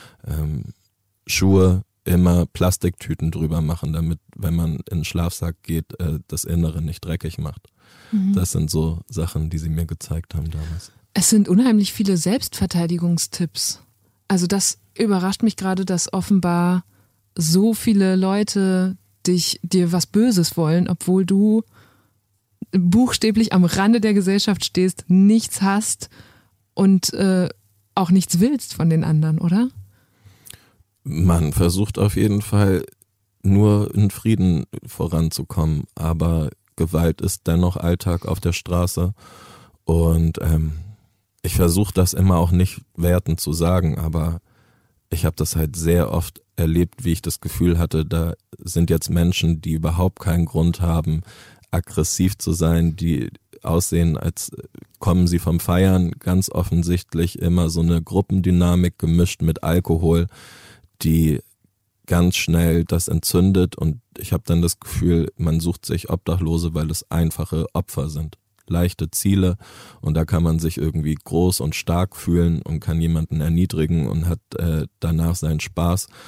Schuhe immer Plastiktüten drüber machen, damit, wenn man in den Schlafsack geht, das Innere nicht dreckig macht. Das sind so Sachen, die sie mir gezeigt haben damals. Es sind unheimlich viele Selbstverteidigungstipps. Also das überrascht mich gerade, dass offenbar so viele Leute dir was Böses wollen, obwohl du buchstäblich am Rande der Gesellschaft stehst, nichts hast und auch nichts willst von den anderen, oder? Man versucht auf jeden Fall nur in Frieden voranzukommen, aber Gewalt ist dennoch Alltag auf der Straße und ich versuche das immer auch nicht wertend zu sagen, aber ich habe das halt sehr oft erlebt, wie ich das Gefühl hatte, da sind jetzt Menschen, die überhaupt keinen Grund haben, aggressiv zu sein, die aussehen, als kommen sie vom Feiern, ganz offensichtlich immer so eine Gruppendynamik gemischt mit Alkohol, die ganz schnell das entzündet und ich habe dann das Gefühl, man sucht sich Obdachlose, weil es einfache Opfer sind. Leichte Ziele und da kann man sich irgendwie groß und stark fühlen und kann jemanden erniedrigen und hat danach seinen Spaß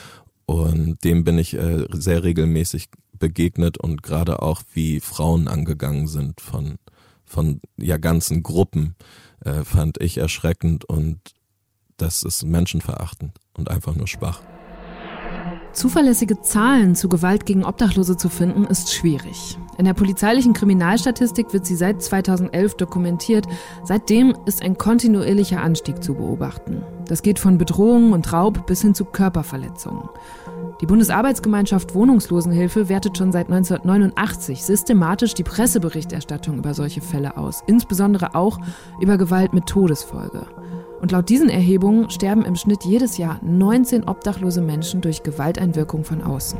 Und dem bin ich sehr regelmäßig begegnet und gerade auch wie Frauen angegangen sind von ganzen Gruppen, fand ich erschreckend und das ist menschenverachtend und einfach nur schwach. Zuverlässige Zahlen zu Gewalt gegen Obdachlose zu finden, ist schwierig. In der polizeilichen Kriminalstatistik wird sie seit 2011 dokumentiert. Seitdem ist ein kontinuierlicher Anstieg zu beobachten. Das geht von Bedrohungen und Raub bis hin zu Körperverletzungen. Die Bundesarbeitsgemeinschaft Wohnungslosenhilfe wertet schon seit 1989 systematisch die Presseberichterstattung über solche Fälle aus, insbesondere auch über Gewalt mit Todesfolge. Und laut diesen Erhebungen sterben im Schnitt jedes Jahr 19 obdachlose Menschen durch Gewalteinwirkung von außen.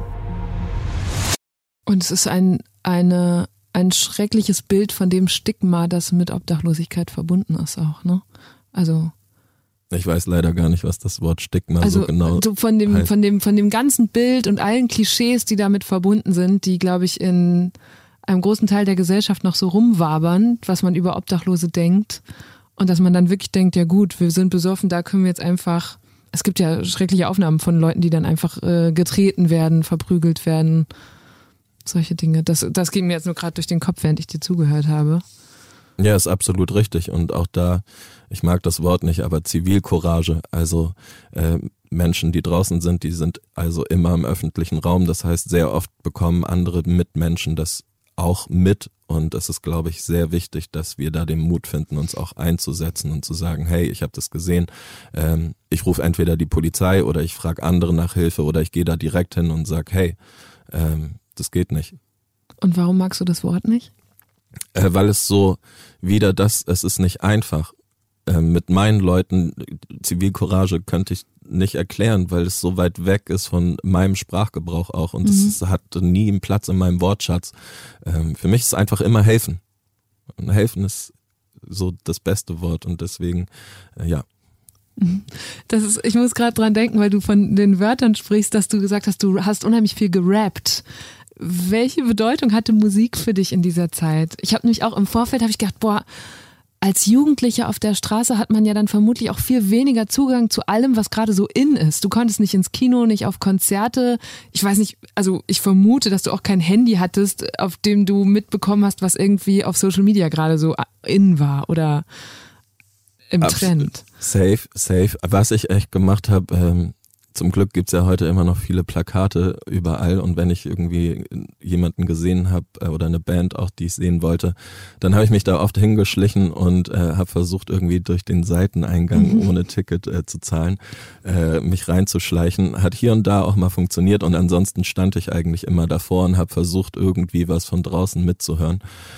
Und es ist ein schreckliches Bild von dem Stigma, das mit Obdachlosigkeit verbunden ist auch, ne? Also ich weiß leider gar nicht, was das Wort Stigma so genau so von dem ganzen Bild und allen Klischees, die damit verbunden sind, die, glaube ich, in einem großen Teil der Gesellschaft noch so rumwabern, was man über Obdachlose denkt. Und dass man dann wirklich denkt, ja gut, wir sind besoffen, da können wir jetzt einfach, es gibt ja schreckliche Aufnahmen von Leuten, die dann einfach getreten werden, verprügelt werden, solche Dinge. Das geht mir jetzt nur gerade durch den Kopf, während ich dir zugehört habe. Ja, ist absolut richtig und auch da, ich mag das Wort nicht, aber Zivilcourage, also Menschen, die draußen sind, die sind also immer im öffentlichen Raum, das heißt sehr oft bekommen andere Mitmenschen das auch mit und es ist, glaube ich, sehr wichtig, dass wir da den Mut finden, uns auch einzusetzen und zu sagen, hey, ich habe das gesehen, ich rufe entweder die Polizei oder ich frage andere nach Hilfe oder ich gehe da direkt hin und sage, hey, das geht nicht. Und warum magst du das Wort nicht? Weil es so es ist nicht einfach. Mit meinen Leuten, Zivilcourage könnte ich nicht erklären, weil es so weit weg ist von meinem Sprachgebrauch auch und es hat nie einen Platz in meinem Wortschatz. Für mich ist es einfach immer helfen. Und helfen ist so das beste Wort und deswegen, ja. Ich muss gerade dran denken, weil du von den Wörtern sprichst, dass du gesagt hast, du hast unheimlich viel gerappt. Welche Bedeutung hatte Musik für dich in dieser Zeit? Ich habe nämlich auch im Vorfeld gedacht, als Jugendlicher auf der Straße hat man ja dann vermutlich auch viel weniger Zugang zu allem, was gerade so in ist. Du konntest nicht ins Kino, nicht auf Konzerte. Ich weiß nicht, also ich vermute, dass du auch kein Handy hattest, auf dem du mitbekommen hast, was irgendwie auf Social Media gerade so in war oder im Trend. Safe. Was ich echt gemacht habe, zum Glück gibt's ja heute immer noch viele Plakate überall und wenn ich irgendwie jemanden gesehen habe oder eine Band auch, die ich sehen wollte, dann habe ich mich da oft hingeschlichen und habe versucht irgendwie durch den Seiteneingang ohne Ticket zu zahlen, mich reinzuschleichen. Hat hier und da auch mal funktioniert und ansonsten stand ich eigentlich immer davor und habe versucht irgendwie was von draußen mitzuhören.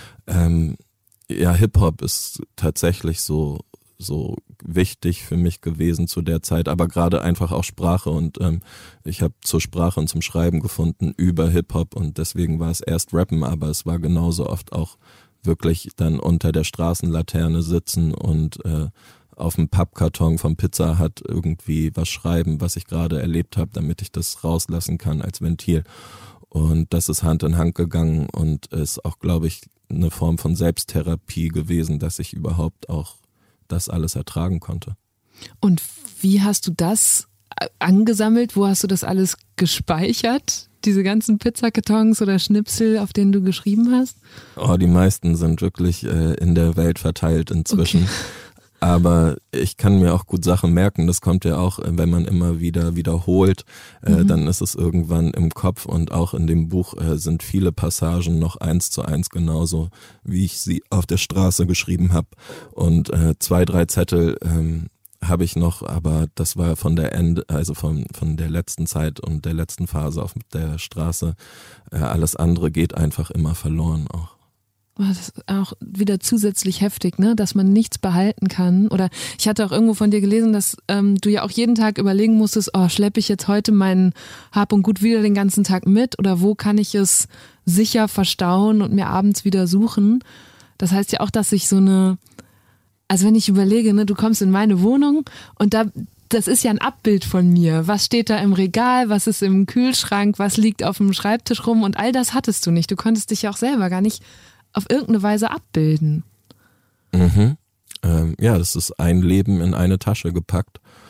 Ja, Hip-Hop ist tatsächlich so wichtig für mich gewesen zu der Zeit, aber gerade einfach auch Sprache und ich habe zur Sprache und zum Schreiben gefunden über Hip-Hop und deswegen war es erst Rappen, aber es war genauso oft auch wirklich dann unter der Straßenlaterne sitzen und auf dem Pappkarton vom Pizza Hut irgendwie was schreiben, was ich gerade erlebt habe, damit ich das rauslassen kann als Ventil. Und das ist Hand in Hand gegangen und ist auch, glaube ich, eine Form von Selbsttherapie gewesen, dass ich überhaupt auch das alles ertragen konnte. Und wie hast du das angesammelt? Wo hast du das alles gespeichert? Diese ganzen Pizzakartons oder Schnipsel, auf denen du geschrieben hast? Oh, die meisten sind wirklich in der Welt verteilt inzwischen. Okay. Aber ich kann mir auch gut Sachen merken. Das kommt ja auch, wenn man immer wieder wiederholt, dann ist es irgendwann im Kopf. Und auch in dem Buch sind viele Passagen noch 1:1 genauso, wie ich sie auf der Straße geschrieben habe. Und 2, 3 Zettel habe ich noch, aber das war von der von der letzten Zeit und der letzten Phase auf der Straße. Alles andere geht einfach immer verloren auch. Das ist auch wieder zusätzlich heftig, ne, dass man nichts behalten kann. Oder ich hatte auch irgendwo von dir gelesen, dass du ja auch jeden Tag überlegen musstest, schleppe ich jetzt heute mein Hab und Gut wieder den ganzen Tag mit oder wo kann ich es sicher verstauen und mir abends wieder suchen. Das heißt ja auch, dass ich also wenn ich überlege, ne, du kommst in meine Wohnung und das ist ja ein Abbild von mir. Was steht da im Regal, was ist im Kühlschrank, was liegt auf dem Schreibtisch rum und all das hattest du nicht. Du konntest dich ja auch selber gar nicht auf irgendeine Weise abbilden. Ja, das ist ein Leben in eine Tasche gepackt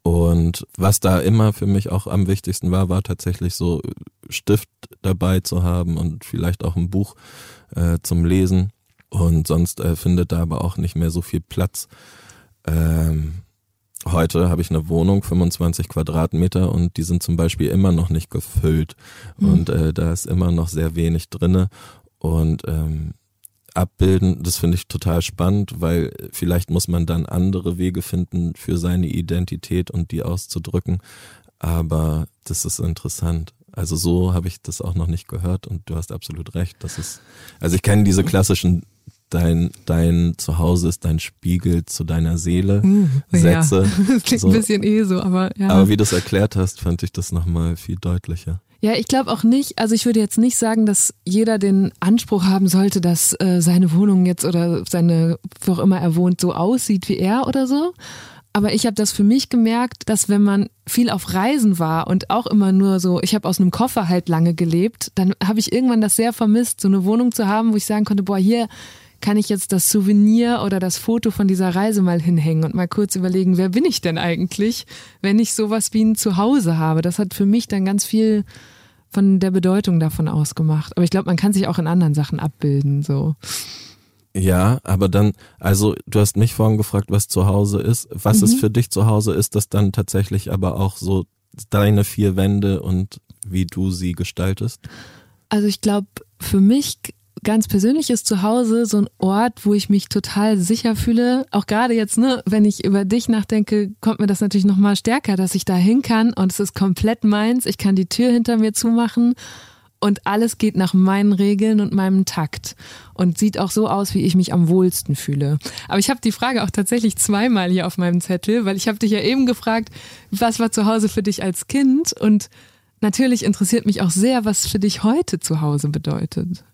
Und was da immer für mich auch am wichtigsten war tatsächlich so Stift dabei zu haben und vielleicht auch ein Buch zum Lesen. Und sonst findet da aber auch nicht mehr so viel Platz. Heute habe ich eine Wohnung, 25 Quadratmeter, und die sind zum Beispiel immer noch nicht gefüllt. Und da ist immer noch sehr wenig drinne. Und abbilden, das finde ich total spannend, weil vielleicht muss man dann andere Wege finden für seine Identität und die auszudrücken. Aber das ist interessant. Also so habe ich das auch noch nicht gehört, und du hast absolut recht. Also ich kenne diese klassischen Dein Zuhause ist dein Spiegel zu deiner Seele Sätze. Ja. Das klingt so ein bisschen so, aber ja. Aber wie du es erklärt hast, fand ich das nochmal viel deutlicher. Ja, ich glaube auch nicht, also ich würde jetzt nicht sagen, dass jeder den Anspruch haben sollte, dass seine Wohnung jetzt oder seine, wo auch immer er wohnt, so aussieht wie er oder so. Aber ich habe das für mich gemerkt, dass wenn man viel auf Reisen war und auch immer nur so, ich habe aus einem Koffer halt lange gelebt, dann habe ich irgendwann das sehr vermisst, so eine Wohnung zu haben, wo ich sagen konnte, boah, hier kann ich jetzt das Souvenir oder das Foto von dieser Reise mal hinhängen und mal kurz überlegen, wer bin ich denn eigentlich, wenn ich sowas wie ein Zuhause habe. Das hat für mich dann ganz viel von der Bedeutung davon ausgemacht. Aber ich glaube, man kann sich auch in anderen Sachen abbilden, so. Ja, aber dann, also du hast mich vorhin gefragt, was zu Hause ist. Was ist für dich zu Hause? Ist das dann tatsächlich aber auch so deine 4 Wände und wie du sie gestaltest? Also ich glaube, für mich ganz persönlich ist zu Hause so ein Ort, wo ich mich total sicher fühle. Auch gerade jetzt, ne, wenn ich über dich nachdenke, kommt mir das natürlich nochmal stärker, dass ich da hin kann und es ist komplett meins. Ich kann die Tür hinter mir zumachen und alles geht nach meinen Regeln und meinem Takt und sieht auch so aus, wie ich mich am wohlsten fühle. Aber ich habe die Frage auch tatsächlich 2-mal hier auf meinem Zettel, weil ich habe dich ja eben gefragt, was war zu Hause für dich als Kind? Und natürlich interessiert mich auch sehr, was für dich heute zu Hause bedeutet.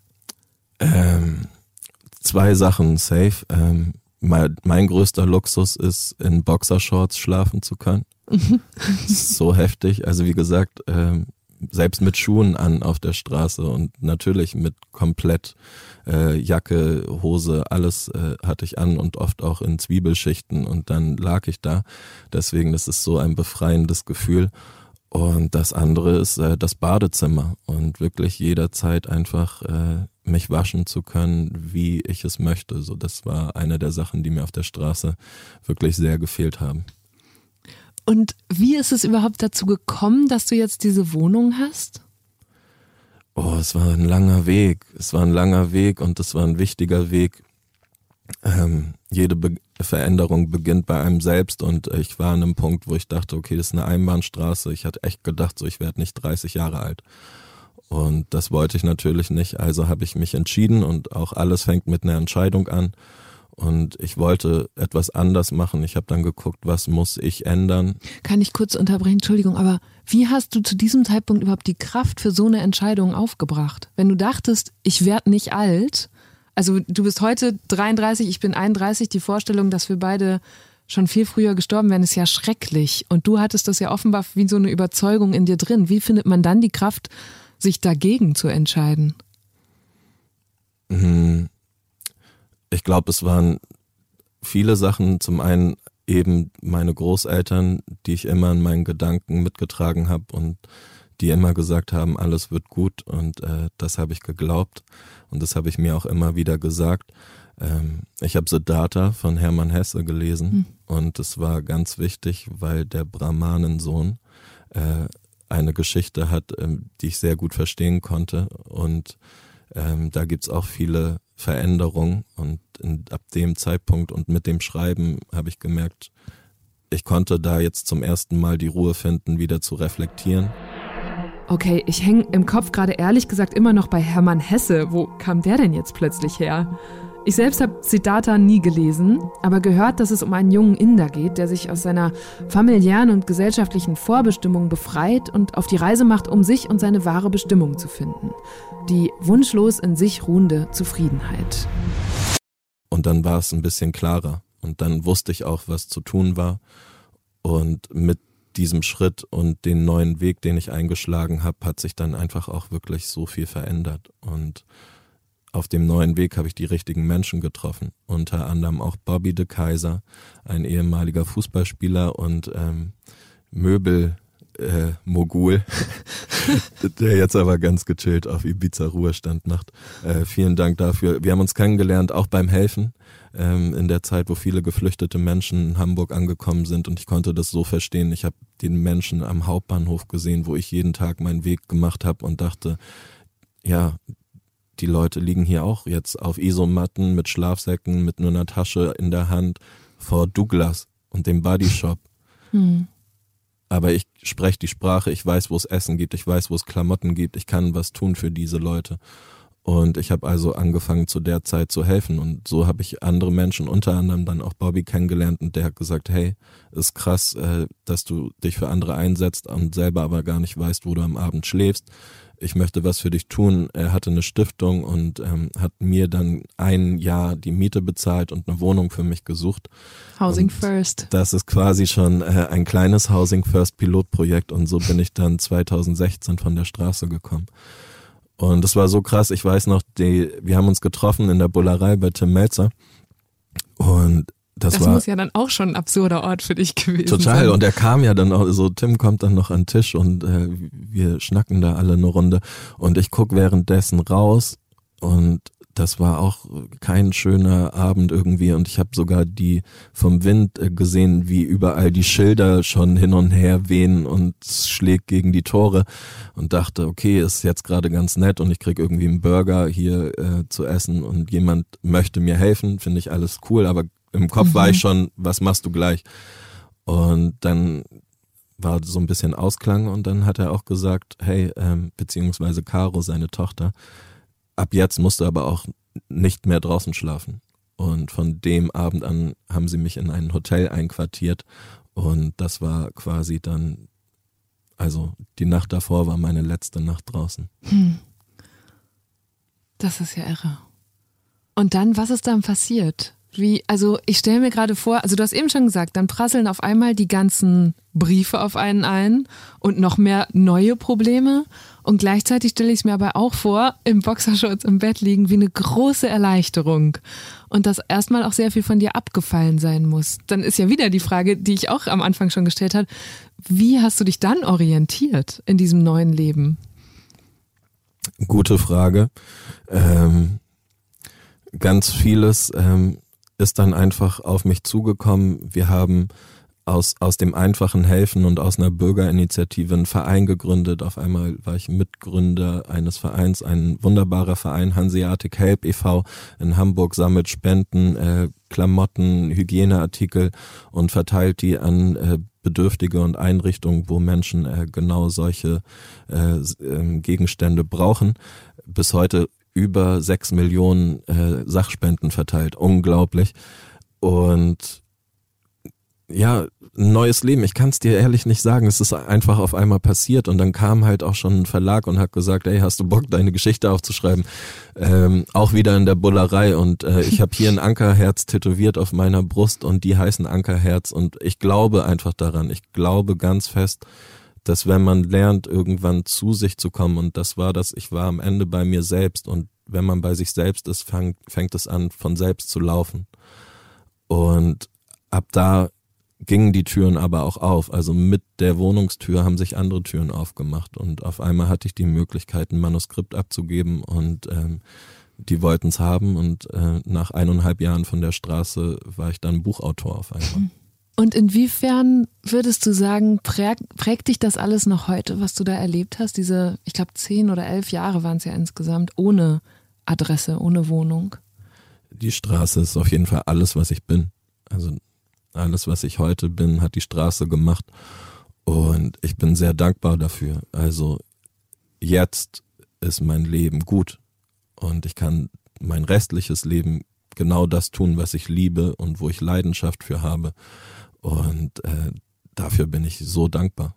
2 Sachen safe. Mein größter Luxus ist, in Boxershorts schlafen zu können. Das ist so heftig. Also wie gesagt, selbst mit Schuhen an auf der Straße und natürlich mit komplett Jacke, Hose, alles hatte ich an und oft auch in Zwiebelschichten, und dann lag ich da. Deswegen, das ist so ein befreiendes Gefühl. Und das andere ist das Badezimmer und wirklich jederzeit einfach mich waschen zu können, wie ich es möchte. So, das war eine der Sachen, die mir auf der Straße wirklich sehr gefehlt haben. Und wie ist es überhaupt dazu gekommen, dass du jetzt diese Wohnung hast? Oh, es war ein langer Weg. Es war ein langer Weg und es war ein wichtiger Weg. Jede Veränderung beginnt bei einem selbst, und ich war an einem Punkt, wo ich dachte, okay, das ist eine Einbahnstraße. Ich hatte echt gedacht, so, ich werde nicht 30 Jahre alt. Und das wollte ich natürlich nicht, also habe ich mich entschieden, und auch alles fängt mit einer Entscheidung an. Und ich wollte etwas anders machen. Ich habe dann geguckt, was muss ich ändern. Kann ich kurz unterbrechen, Entschuldigung, aber wie hast du zu diesem Zeitpunkt überhaupt die Kraft für so eine Entscheidung aufgebracht? Wenn du dachtest, ich werde nicht alt, also du bist heute 33, ich bin 31, die Vorstellung, dass wir beide schon viel früher gestorben wären, ist ja schrecklich. Und du hattest das ja offenbar wie so eine Überzeugung in dir drin. Wie findet man dann die Kraft, sich dagegen zu entscheiden? Ich glaube, es waren viele Sachen. Zum einen eben meine Großeltern, die ich immer in meinen Gedanken mitgetragen habe und die immer gesagt haben, alles wird gut, und das habe ich geglaubt und das habe ich mir auch immer wieder gesagt. Ich habe Siddhartha von Hermann Hesse gelesen und das war ganz wichtig, weil der Brahmanensohn eine Geschichte hat, die ich sehr gut verstehen konnte, und da gibt's auch viele Veränderungen, und ab dem Zeitpunkt und mit dem Schreiben habe ich gemerkt, ich konnte da jetzt zum ersten Mal die Ruhe finden, wieder zu reflektieren. Okay, ich hänge im Kopf gerade ehrlich gesagt immer noch bei Hermann Hesse. Wo kam der denn jetzt plötzlich her? Ich selbst habe Siddhartha nie gelesen, aber gehört, dass es um einen jungen Inder geht, der sich aus seiner familiären und gesellschaftlichen Vorbestimmung befreit und auf die Reise macht, um sich und seine wahre Bestimmung zu finden. Die wunschlos in sich ruhende Zufriedenheit. Und dann war es ein bisschen klarer und dann wusste ich auch, was zu tun war, und mit diesem Schritt und den neuen Weg, den ich eingeschlagen habe, hat sich dann einfach auch wirklich so viel verändert. Und auf dem neuen Weg habe ich die richtigen Menschen getroffen. Unter anderem auch Bobby de Keyser, ein ehemaliger Fußballspieler und Möbelmogul, der jetzt aber ganz gechillt auf Ibiza Ruhestand macht. Vielen Dank dafür. Wir haben uns kennengelernt, auch beim Helfen, in der Zeit, wo viele geflüchtete Menschen in Hamburg angekommen sind, und ich konnte das so verstehen. Ich habe den Menschen am Hauptbahnhof gesehen, wo ich jeden Tag meinen Weg gemacht habe und dachte, ja, die Leute liegen hier auch jetzt auf Isomatten mit Schlafsäcken, mit nur einer Tasche in der Hand vor Douglas und dem Bodyshop. Aber ich spreche die Sprache, ich weiß, wo es Essen gibt, ich weiß, wo es Klamotten gibt, ich kann was tun für diese Leute. Und ich habe also angefangen, zu der Zeit zu helfen, und so habe ich andere Menschen, unter anderem dann auch Bobby, kennengelernt, und der hat gesagt, hey, ist krass, dass du dich für andere einsetzt und selber aber gar nicht weißt, wo du am Abend schläfst. Ich möchte was für dich tun. Er hatte eine Stiftung und hat mir dann ein Jahr die Miete bezahlt und eine Wohnung für mich gesucht. Housing und First. Das ist quasi schon ein kleines Housing First Pilotprojekt, und so bin ich dann 2016 von der Straße gekommen. Und das war so krass, ich weiß noch, wir haben uns getroffen in der Bullerei bei Tim Melzer, und das muss ja dann auch schon ein absurder Ort für dich gewesen sein. Total, und er kam ja dann auch so, Tim kommt dann noch an den Tisch und wir schnacken da alle eine Runde, und ich guck währenddessen raus, und das war auch kein schöner Abend irgendwie, und ich habe sogar die vom Wind gesehen, wie überall die Schilder schon hin und her wehen und es schlägt gegen die Tore, und dachte, okay, ist jetzt gerade ganz nett und ich krieg irgendwie einen Burger hier zu essen und jemand möchte mir helfen, finde ich alles cool, aber im Kopf war ich schon, was machst du gleich? Und dann war so ein bisschen Ausklang, und dann hat er auch gesagt, hey, beziehungsweise Caro, seine Tochter, ab jetzt musst du aber auch nicht mehr draußen schlafen. Und von dem Abend an haben sie mich in ein Hotel einquartiert, und das war quasi dann, also die Nacht davor war meine letzte Nacht draußen. Das ist ja irre. Und dann, was ist dann passiert? Also ich stelle mir gerade vor, also du hast eben schon gesagt, dann prasseln auf einmal die ganzen Briefe auf einen ein und noch mehr neue Probleme, und gleichzeitig stelle ich es mir aber auch vor, im Boxershorts im Bett liegen, wie eine große Erleichterung, und dass erstmal auch sehr viel von dir abgefallen sein muss. Dann ist ja wieder die Frage, die ich auch am Anfang schon gestellt habe, wie hast du dich dann orientiert in diesem neuen Leben? Gute Frage. Ganz vieles ist dann einfach auf mich zugekommen. Wir haben aus dem einfachen Helfen und aus einer Bürgerinitiative einen Verein gegründet. Auf einmal war ich Mitgründer eines Vereins, ein wunderbarer Verein, Hanseatic Help e.V. in Hamburg, sammelt Spenden, Klamotten, Hygieneartikel und verteilt die an Bedürftige und Einrichtungen, wo Menschen genau solche Gegenstände brauchen. Bis heute über 6 Millionen Sachspenden verteilt. Unglaublich. Und ja, ein neues Leben. Ich kann es dir ehrlich nicht sagen. Es ist einfach auf einmal passiert, und dann kam halt auch schon ein Verlag und hat gesagt, ey, hast du Bock, deine Geschichte aufzuschreiben? Auch wieder in der Bullerei, und ich habe hier ein Ankerherz tätowiert auf meiner Brust, und die heißen Ankerherz, und ich glaube einfach daran. Ich glaube ganz fest, dass wenn man lernt, irgendwann zu sich zu kommen, und das war das, ich war am Ende bei mir selbst, und wenn man bei sich selbst ist, fängt es an, von selbst zu laufen. Und ab da gingen die Türen aber auch auf, also mit der Wohnungstür haben sich andere Türen aufgemacht, und auf einmal hatte ich die Möglichkeit, ein Manuskript abzugeben, und die wollten es haben, und nach 1,5 Jahren von der Straße war ich dann Buchautor auf einmal. Und inwiefern würdest du sagen, prägt dich das alles noch heute, was du da erlebt hast? Diese, ich glaube 10 oder 11 Jahre waren es ja insgesamt, ohne Adresse, ohne Wohnung. Die Straße ist auf jeden Fall alles, was ich bin. Also alles, was ich heute bin, hat die Straße gemacht, und ich bin sehr dankbar dafür. Also jetzt ist mein Leben gut, und ich kann mein restliches Leben genau das tun, was ich liebe und wo ich Leidenschaft für habe, und dafür bin ich so dankbar.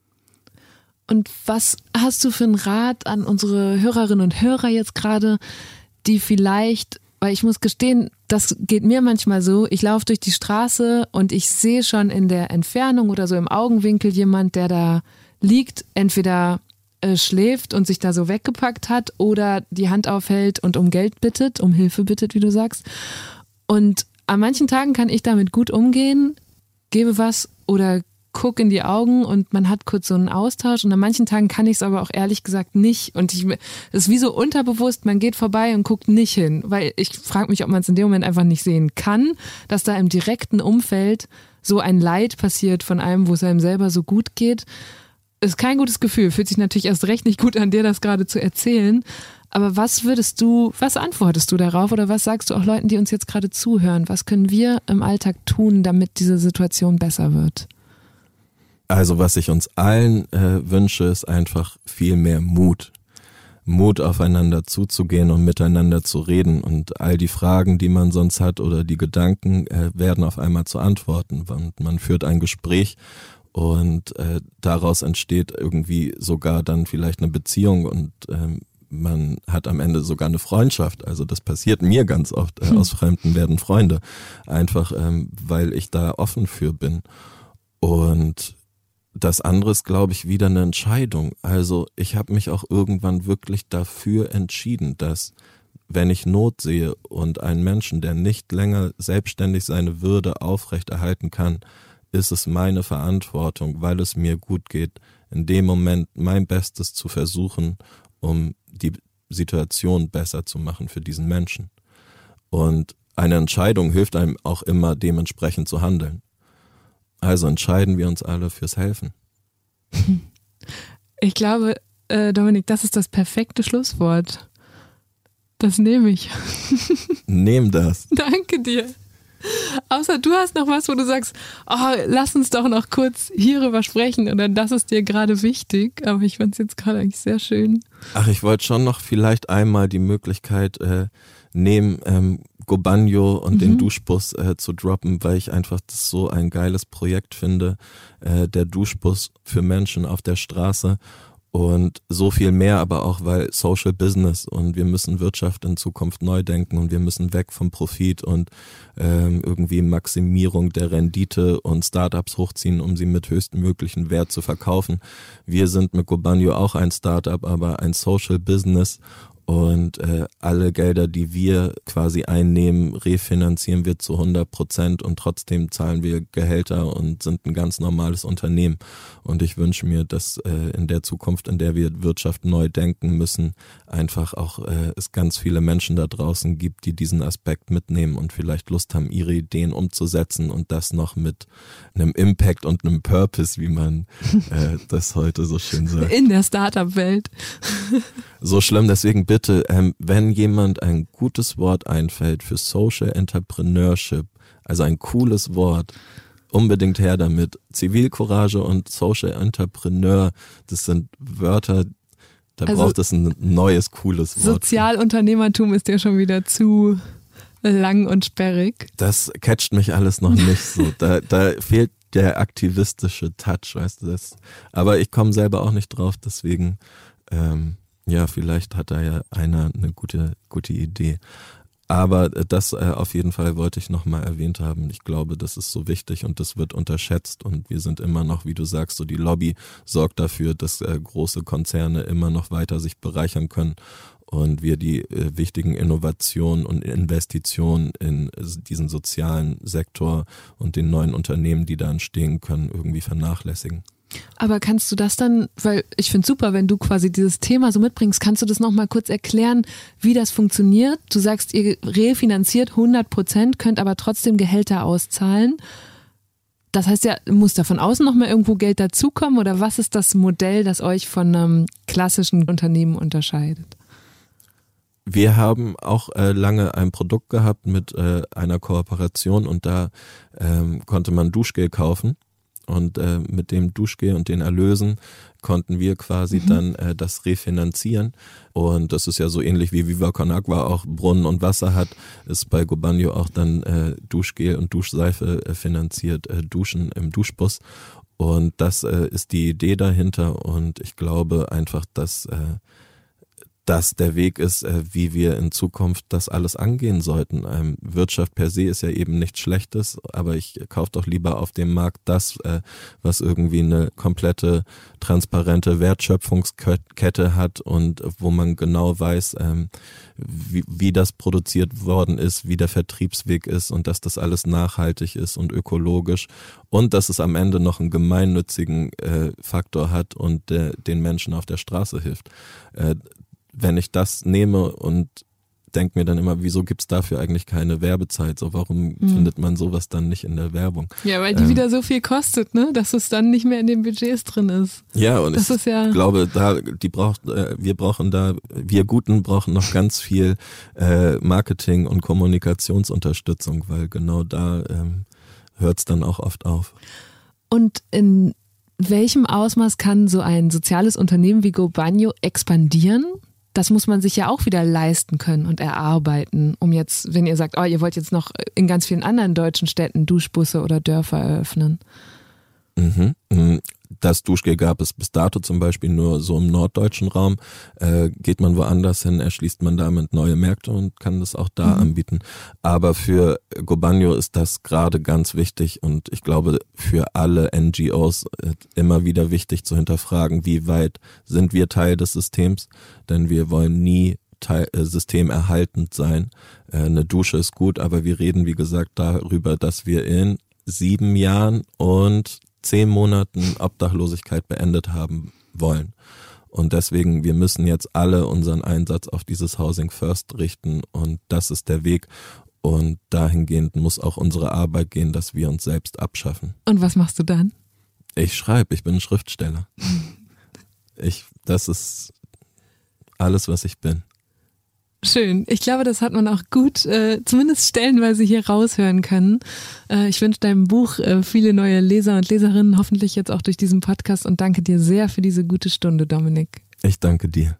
Und was hast du für einen Rat an unsere Hörerinnen und Hörer jetzt gerade, die vielleicht, weil ich muss gestehen, das geht mir manchmal so, ich laufe durch die Straße und ich sehe schon in der Entfernung oder so im Augenwinkel jemand, der da liegt, entweder schläft und sich da so weggepackt hat oder die Hand aufhält und um Geld bittet, um Hilfe bittet, wie du sagst. Und an manchen Tagen kann ich damit gut umgehen, gebe was oder guck in die Augen und man hat kurz so einen Austausch und an manchen Tagen kann ich es aber auch ehrlich gesagt nicht und es ist wie so unterbewusst, man geht vorbei und guckt nicht hin, weil ich frage mich, ob man es in dem Moment einfach nicht sehen kann, dass da im direkten Umfeld so ein Leid passiert von einem, wo es einem selber so gut geht. Ist kein gutes Gefühl, fühlt sich natürlich erst recht nicht gut an dir, das gerade zu erzählen, aber was antwortest du darauf oder was sagst du auch Leuten, die uns jetzt gerade zuhören, was können wir im Alltag tun, damit diese Situation besser wird? Also was ich uns allen wünsche, ist einfach viel mehr Mut. Mut, aufeinander zuzugehen und miteinander zu reden. Und all die Fragen, die man sonst hat oder die Gedanken, werden auf einmal zu Antworten. Und man führt ein Gespräch und daraus entsteht irgendwie sogar dann vielleicht eine Beziehung und man hat am Ende sogar eine Freundschaft. Also das passiert mir ganz oft. Aus Fremden werden Freunde. Einfach, weil ich da offen für bin. Und das andere ist, glaube ich, wieder eine Entscheidung. Also ich habe mich auch irgendwann wirklich dafür entschieden, dass wenn ich Not sehe und einen Menschen, der nicht länger selbstständig seine Würde aufrechterhalten kann, ist es meine Verantwortung, weil es mir gut geht, in dem Moment mein Bestes zu versuchen, um die Situation besser zu machen für diesen Menschen. Und eine Entscheidung hilft einem auch immer, dementsprechend zu handeln. Also entscheiden wir uns alle fürs Helfen. Ich glaube, Dominik, das ist das perfekte Schlusswort. Das nehme ich. Nehm das. Danke dir. Außer du hast noch was, wo du sagst, oh, lass uns doch noch kurz hierüber sprechen oder das ist dir gerade wichtig. Aber ich fand es jetzt gerade eigentlich sehr schön. Ach, ich wollte schon noch vielleicht einmal die Möglichkeit nehmen, Go Banjo und den Duschbus zu droppen, weil ich einfach das so ein geiles Projekt finde, der Duschbus für Menschen auf der Straße und so viel mehr, aber auch weil Social Business und wir müssen Wirtschaft in Zukunft neu denken und wir müssen weg vom Profit und irgendwie Maximierung der Rendite und Startups hochziehen, um sie mit höchstmöglichen Wert zu verkaufen. Wir sind mit Go Banjo auch ein Startup, aber ein Social Business. Und alle Gelder, die wir quasi einnehmen, refinanzieren wir zu 100% und trotzdem zahlen wir Gehälter und sind ein ganz normales Unternehmen. Und ich wünsche mir, dass in der Zukunft, in der wir Wirtschaft neu denken müssen, einfach auch es ganz viele Menschen da draußen gibt, die diesen Aspekt mitnehmen und vielleicht Lust haben, ihre Ideen umzusetzen und das noch mit einem Impact und einem Purpose, wie man das heute so schön sagt. In der Startup-Welt. So schlimm, deswegen bitte, wenn jemand ein gutes Wort einfällt für Social Entrepreneurship, also ein cooles Wort, unbedingt her damit. Zivilcourage und Social Entrepreneur, das sind Wörter, da braucht es ein neues, cooles Wort. Sozialunternehmertum ist ja schon wieder zu lang und sperrig. Das catcht mich alles noch nicht so. Da fehlt der aktivistische Touch, weißt du das? Aber ich komme selber auch nicht drauf, deswegen ja, vielleicht hat da ja einer eine gute Idee. Aber das auf jeden Fall wollte ich nochmal erwähnt haben. Ich glaube, das ist so wichtig und das wird unterschätzt und wir sind immer noch, wie du sagst, so die Lobby sorgt dafür, dass große Konzerne immer noch weiter sich bereichern können und wir die wichtigen Innovationen und Investitionen in diesen sozialen Sektor und den neuen Unternehmen, die da entstehen können, irgendwie vernachlässigen. Aber kannst du das dann, weil ich finde es super, wenn du quasi dieses Thema so mitbringst, kannst du das nochmal kurz erklären, wie das funktioniert? Du sagst, ihr refinanziert 100%, könnt aber trotzdem Gehälter auszahlen. Das heißt ja, muss da von außen nochmal irgendwo Geld dazukommen oder was ist das Modell, das euch von einem klassischen Unternehmen unterscheidet? Wir haben auch lange ein Produkt gehabt mit einer Kooperation und da konnte man Duschgel kaufen. Und mit dem Duschgel und den Erlösen konnten wir quasi dann das refinanzieren. Und das ist ja so ähnlich wie Viva Con Agua auch Brunnen und Wasser hat, ist bei Go Banjo auch dann Duschgel und Duschseife finanziert, Duschen im Duschbus. Und das ist die Idee dahinter und ich glaube einfach, dass das der Weg ist, wie wir in Zukunft das alles angehen sollten. Wirtschaft per se ist ja eben nichts Schlechtes, aber ich kaufe doch lieber auf dem Markt das, was irgendwie eine komplette, transparente Wertschöpfungskette hat und wo man genau weiß, wie das produziert worden ist, wie der Vertriebsweg ist und dass das alles nachhaltig ist und ökologisch und dass es am Ende noch einen gemeinnützigen Faktor hat und den Menschen auf der Straße hilft. Wenn ich das nehme und denke mir dann immer, wieso gibt's dafür eigentlich keine Werbezeit? So, warum findet man sowas dann nicht in der Werbung? Ja, weil die wieder so viel kostet, ne, dass es dann nicht mehr in den Budgets drin ist. Ja, und ich glaube, wir Guten brauchen noch ganz viel Marketing- und Kommunikationsunterstützung, weil genau da hört's dann auch oft auf. Und in welchem Ausmaß kann so ein soziales Unternehmen wie GoBanyo expandieren? Das muss man sich ja auch wieder leisten können und erarbeiten, um jetzt, wenn ihr sagt, ihr wollt jetzt noch in ganz vielen anderen deutschen Städten Duschbusse oder Dörfer eröffnen. Das Duschgel gab es bis dato zum Beispiel nur so im norddeutschen Raum. Geht man woanders hin, erschließt man damit neue Märkte und kann das auch da anbieten. Aber für GoBanyo ist das gerade ganz wichtig und ich glaube für alle NGOs immer wieder wichtig zu hinterfragen, wie weit sind wir Teil des Systems, denn wir wollen nie systemerhaltend sein. Eine Dusche ist gut, aber wir reden wie gesagt darüber, dass wir in 7 Jahren und 10 Monaten Obdachlosigkeit beendet haben wollen. Und deswegen, wir müssen jetzt alle unseren Einsatz auf dieses Housing First richten und das ist der Weg. Und dahingehend muss auch unsere Arbeit gehen, dass wir uns selbst abschaffen. Und was machst du dann? Ich schreibe, ich bin ein Schriftsteller. Das ist alles, was ich bin. Schön. Ich glaube, das hat man auch gut, zumindest stellenweise hier raushören können. Ich wünsche deinem Buch viele neue Leser und Leserinnen, hoffentlich jetzt auch durch diesen Podcast und danke dir sehr für diese gute Stunde, Dominik. Ich danke dir.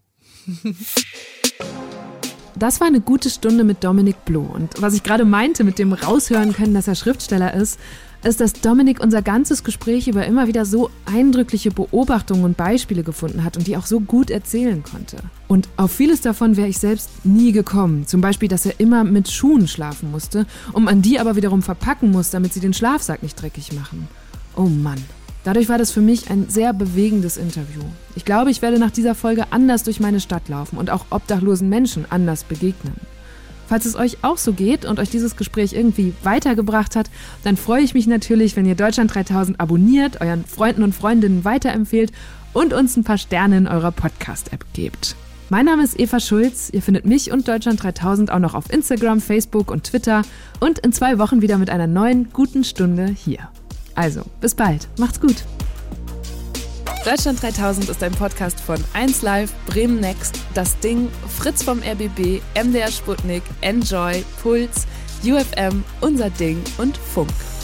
Das war eine gute Stunde mit Dominik Bloh. Und was ich gerade meinte mit dem raushören können, dass er Schriftsteller ist, dass Dominik unser ganzes Gespräch über immer wieder so eindrückliche Beobachtungen und Beispiele gefunden hat und die auch so gut erzählen konnte. Und auf vieles davon wäre ich selbst nie gekommen. Zum Beispiel, dass er immer mit Schuhen schlafen musste, man die aber wiederum verpacken muss, damit sie den Schlafsack nicht dreckig machen. Oh Mann. Dadurch war das für mich ein sehr bewegendes Interview. Ich glaube, ich werde nach dieser Folge anders durch meine Stadt laufen und auch obdachlosen Menschen anders begegnen. Falls es euch auch so geht und euch dieses Gespräch irgendwie weitergebracht hat, dann freue ich mich natürlich, wenn ihr Deutschland 3000 abonniert, euren Freunden und Freundinnen weiterempfehlt und uns ein paar Sterne in eurer Podcast-App gebt. Mein Name ist Eva Schulz, ihr findet mich und Deutschland 3000 auch noch auf Instagram, Facebook und Twitter und in 2 Wochen wieder mit einer neuen guten Stunde hier. Also, bis bald, macht's gut! Deutschland 3000 ist ein Podcast von 1Live, Bremen Next, Das Ding, Fritz vom RBB, MDR Sputnik, Enjoy, Puls, UFM, Unser Ding und Funk.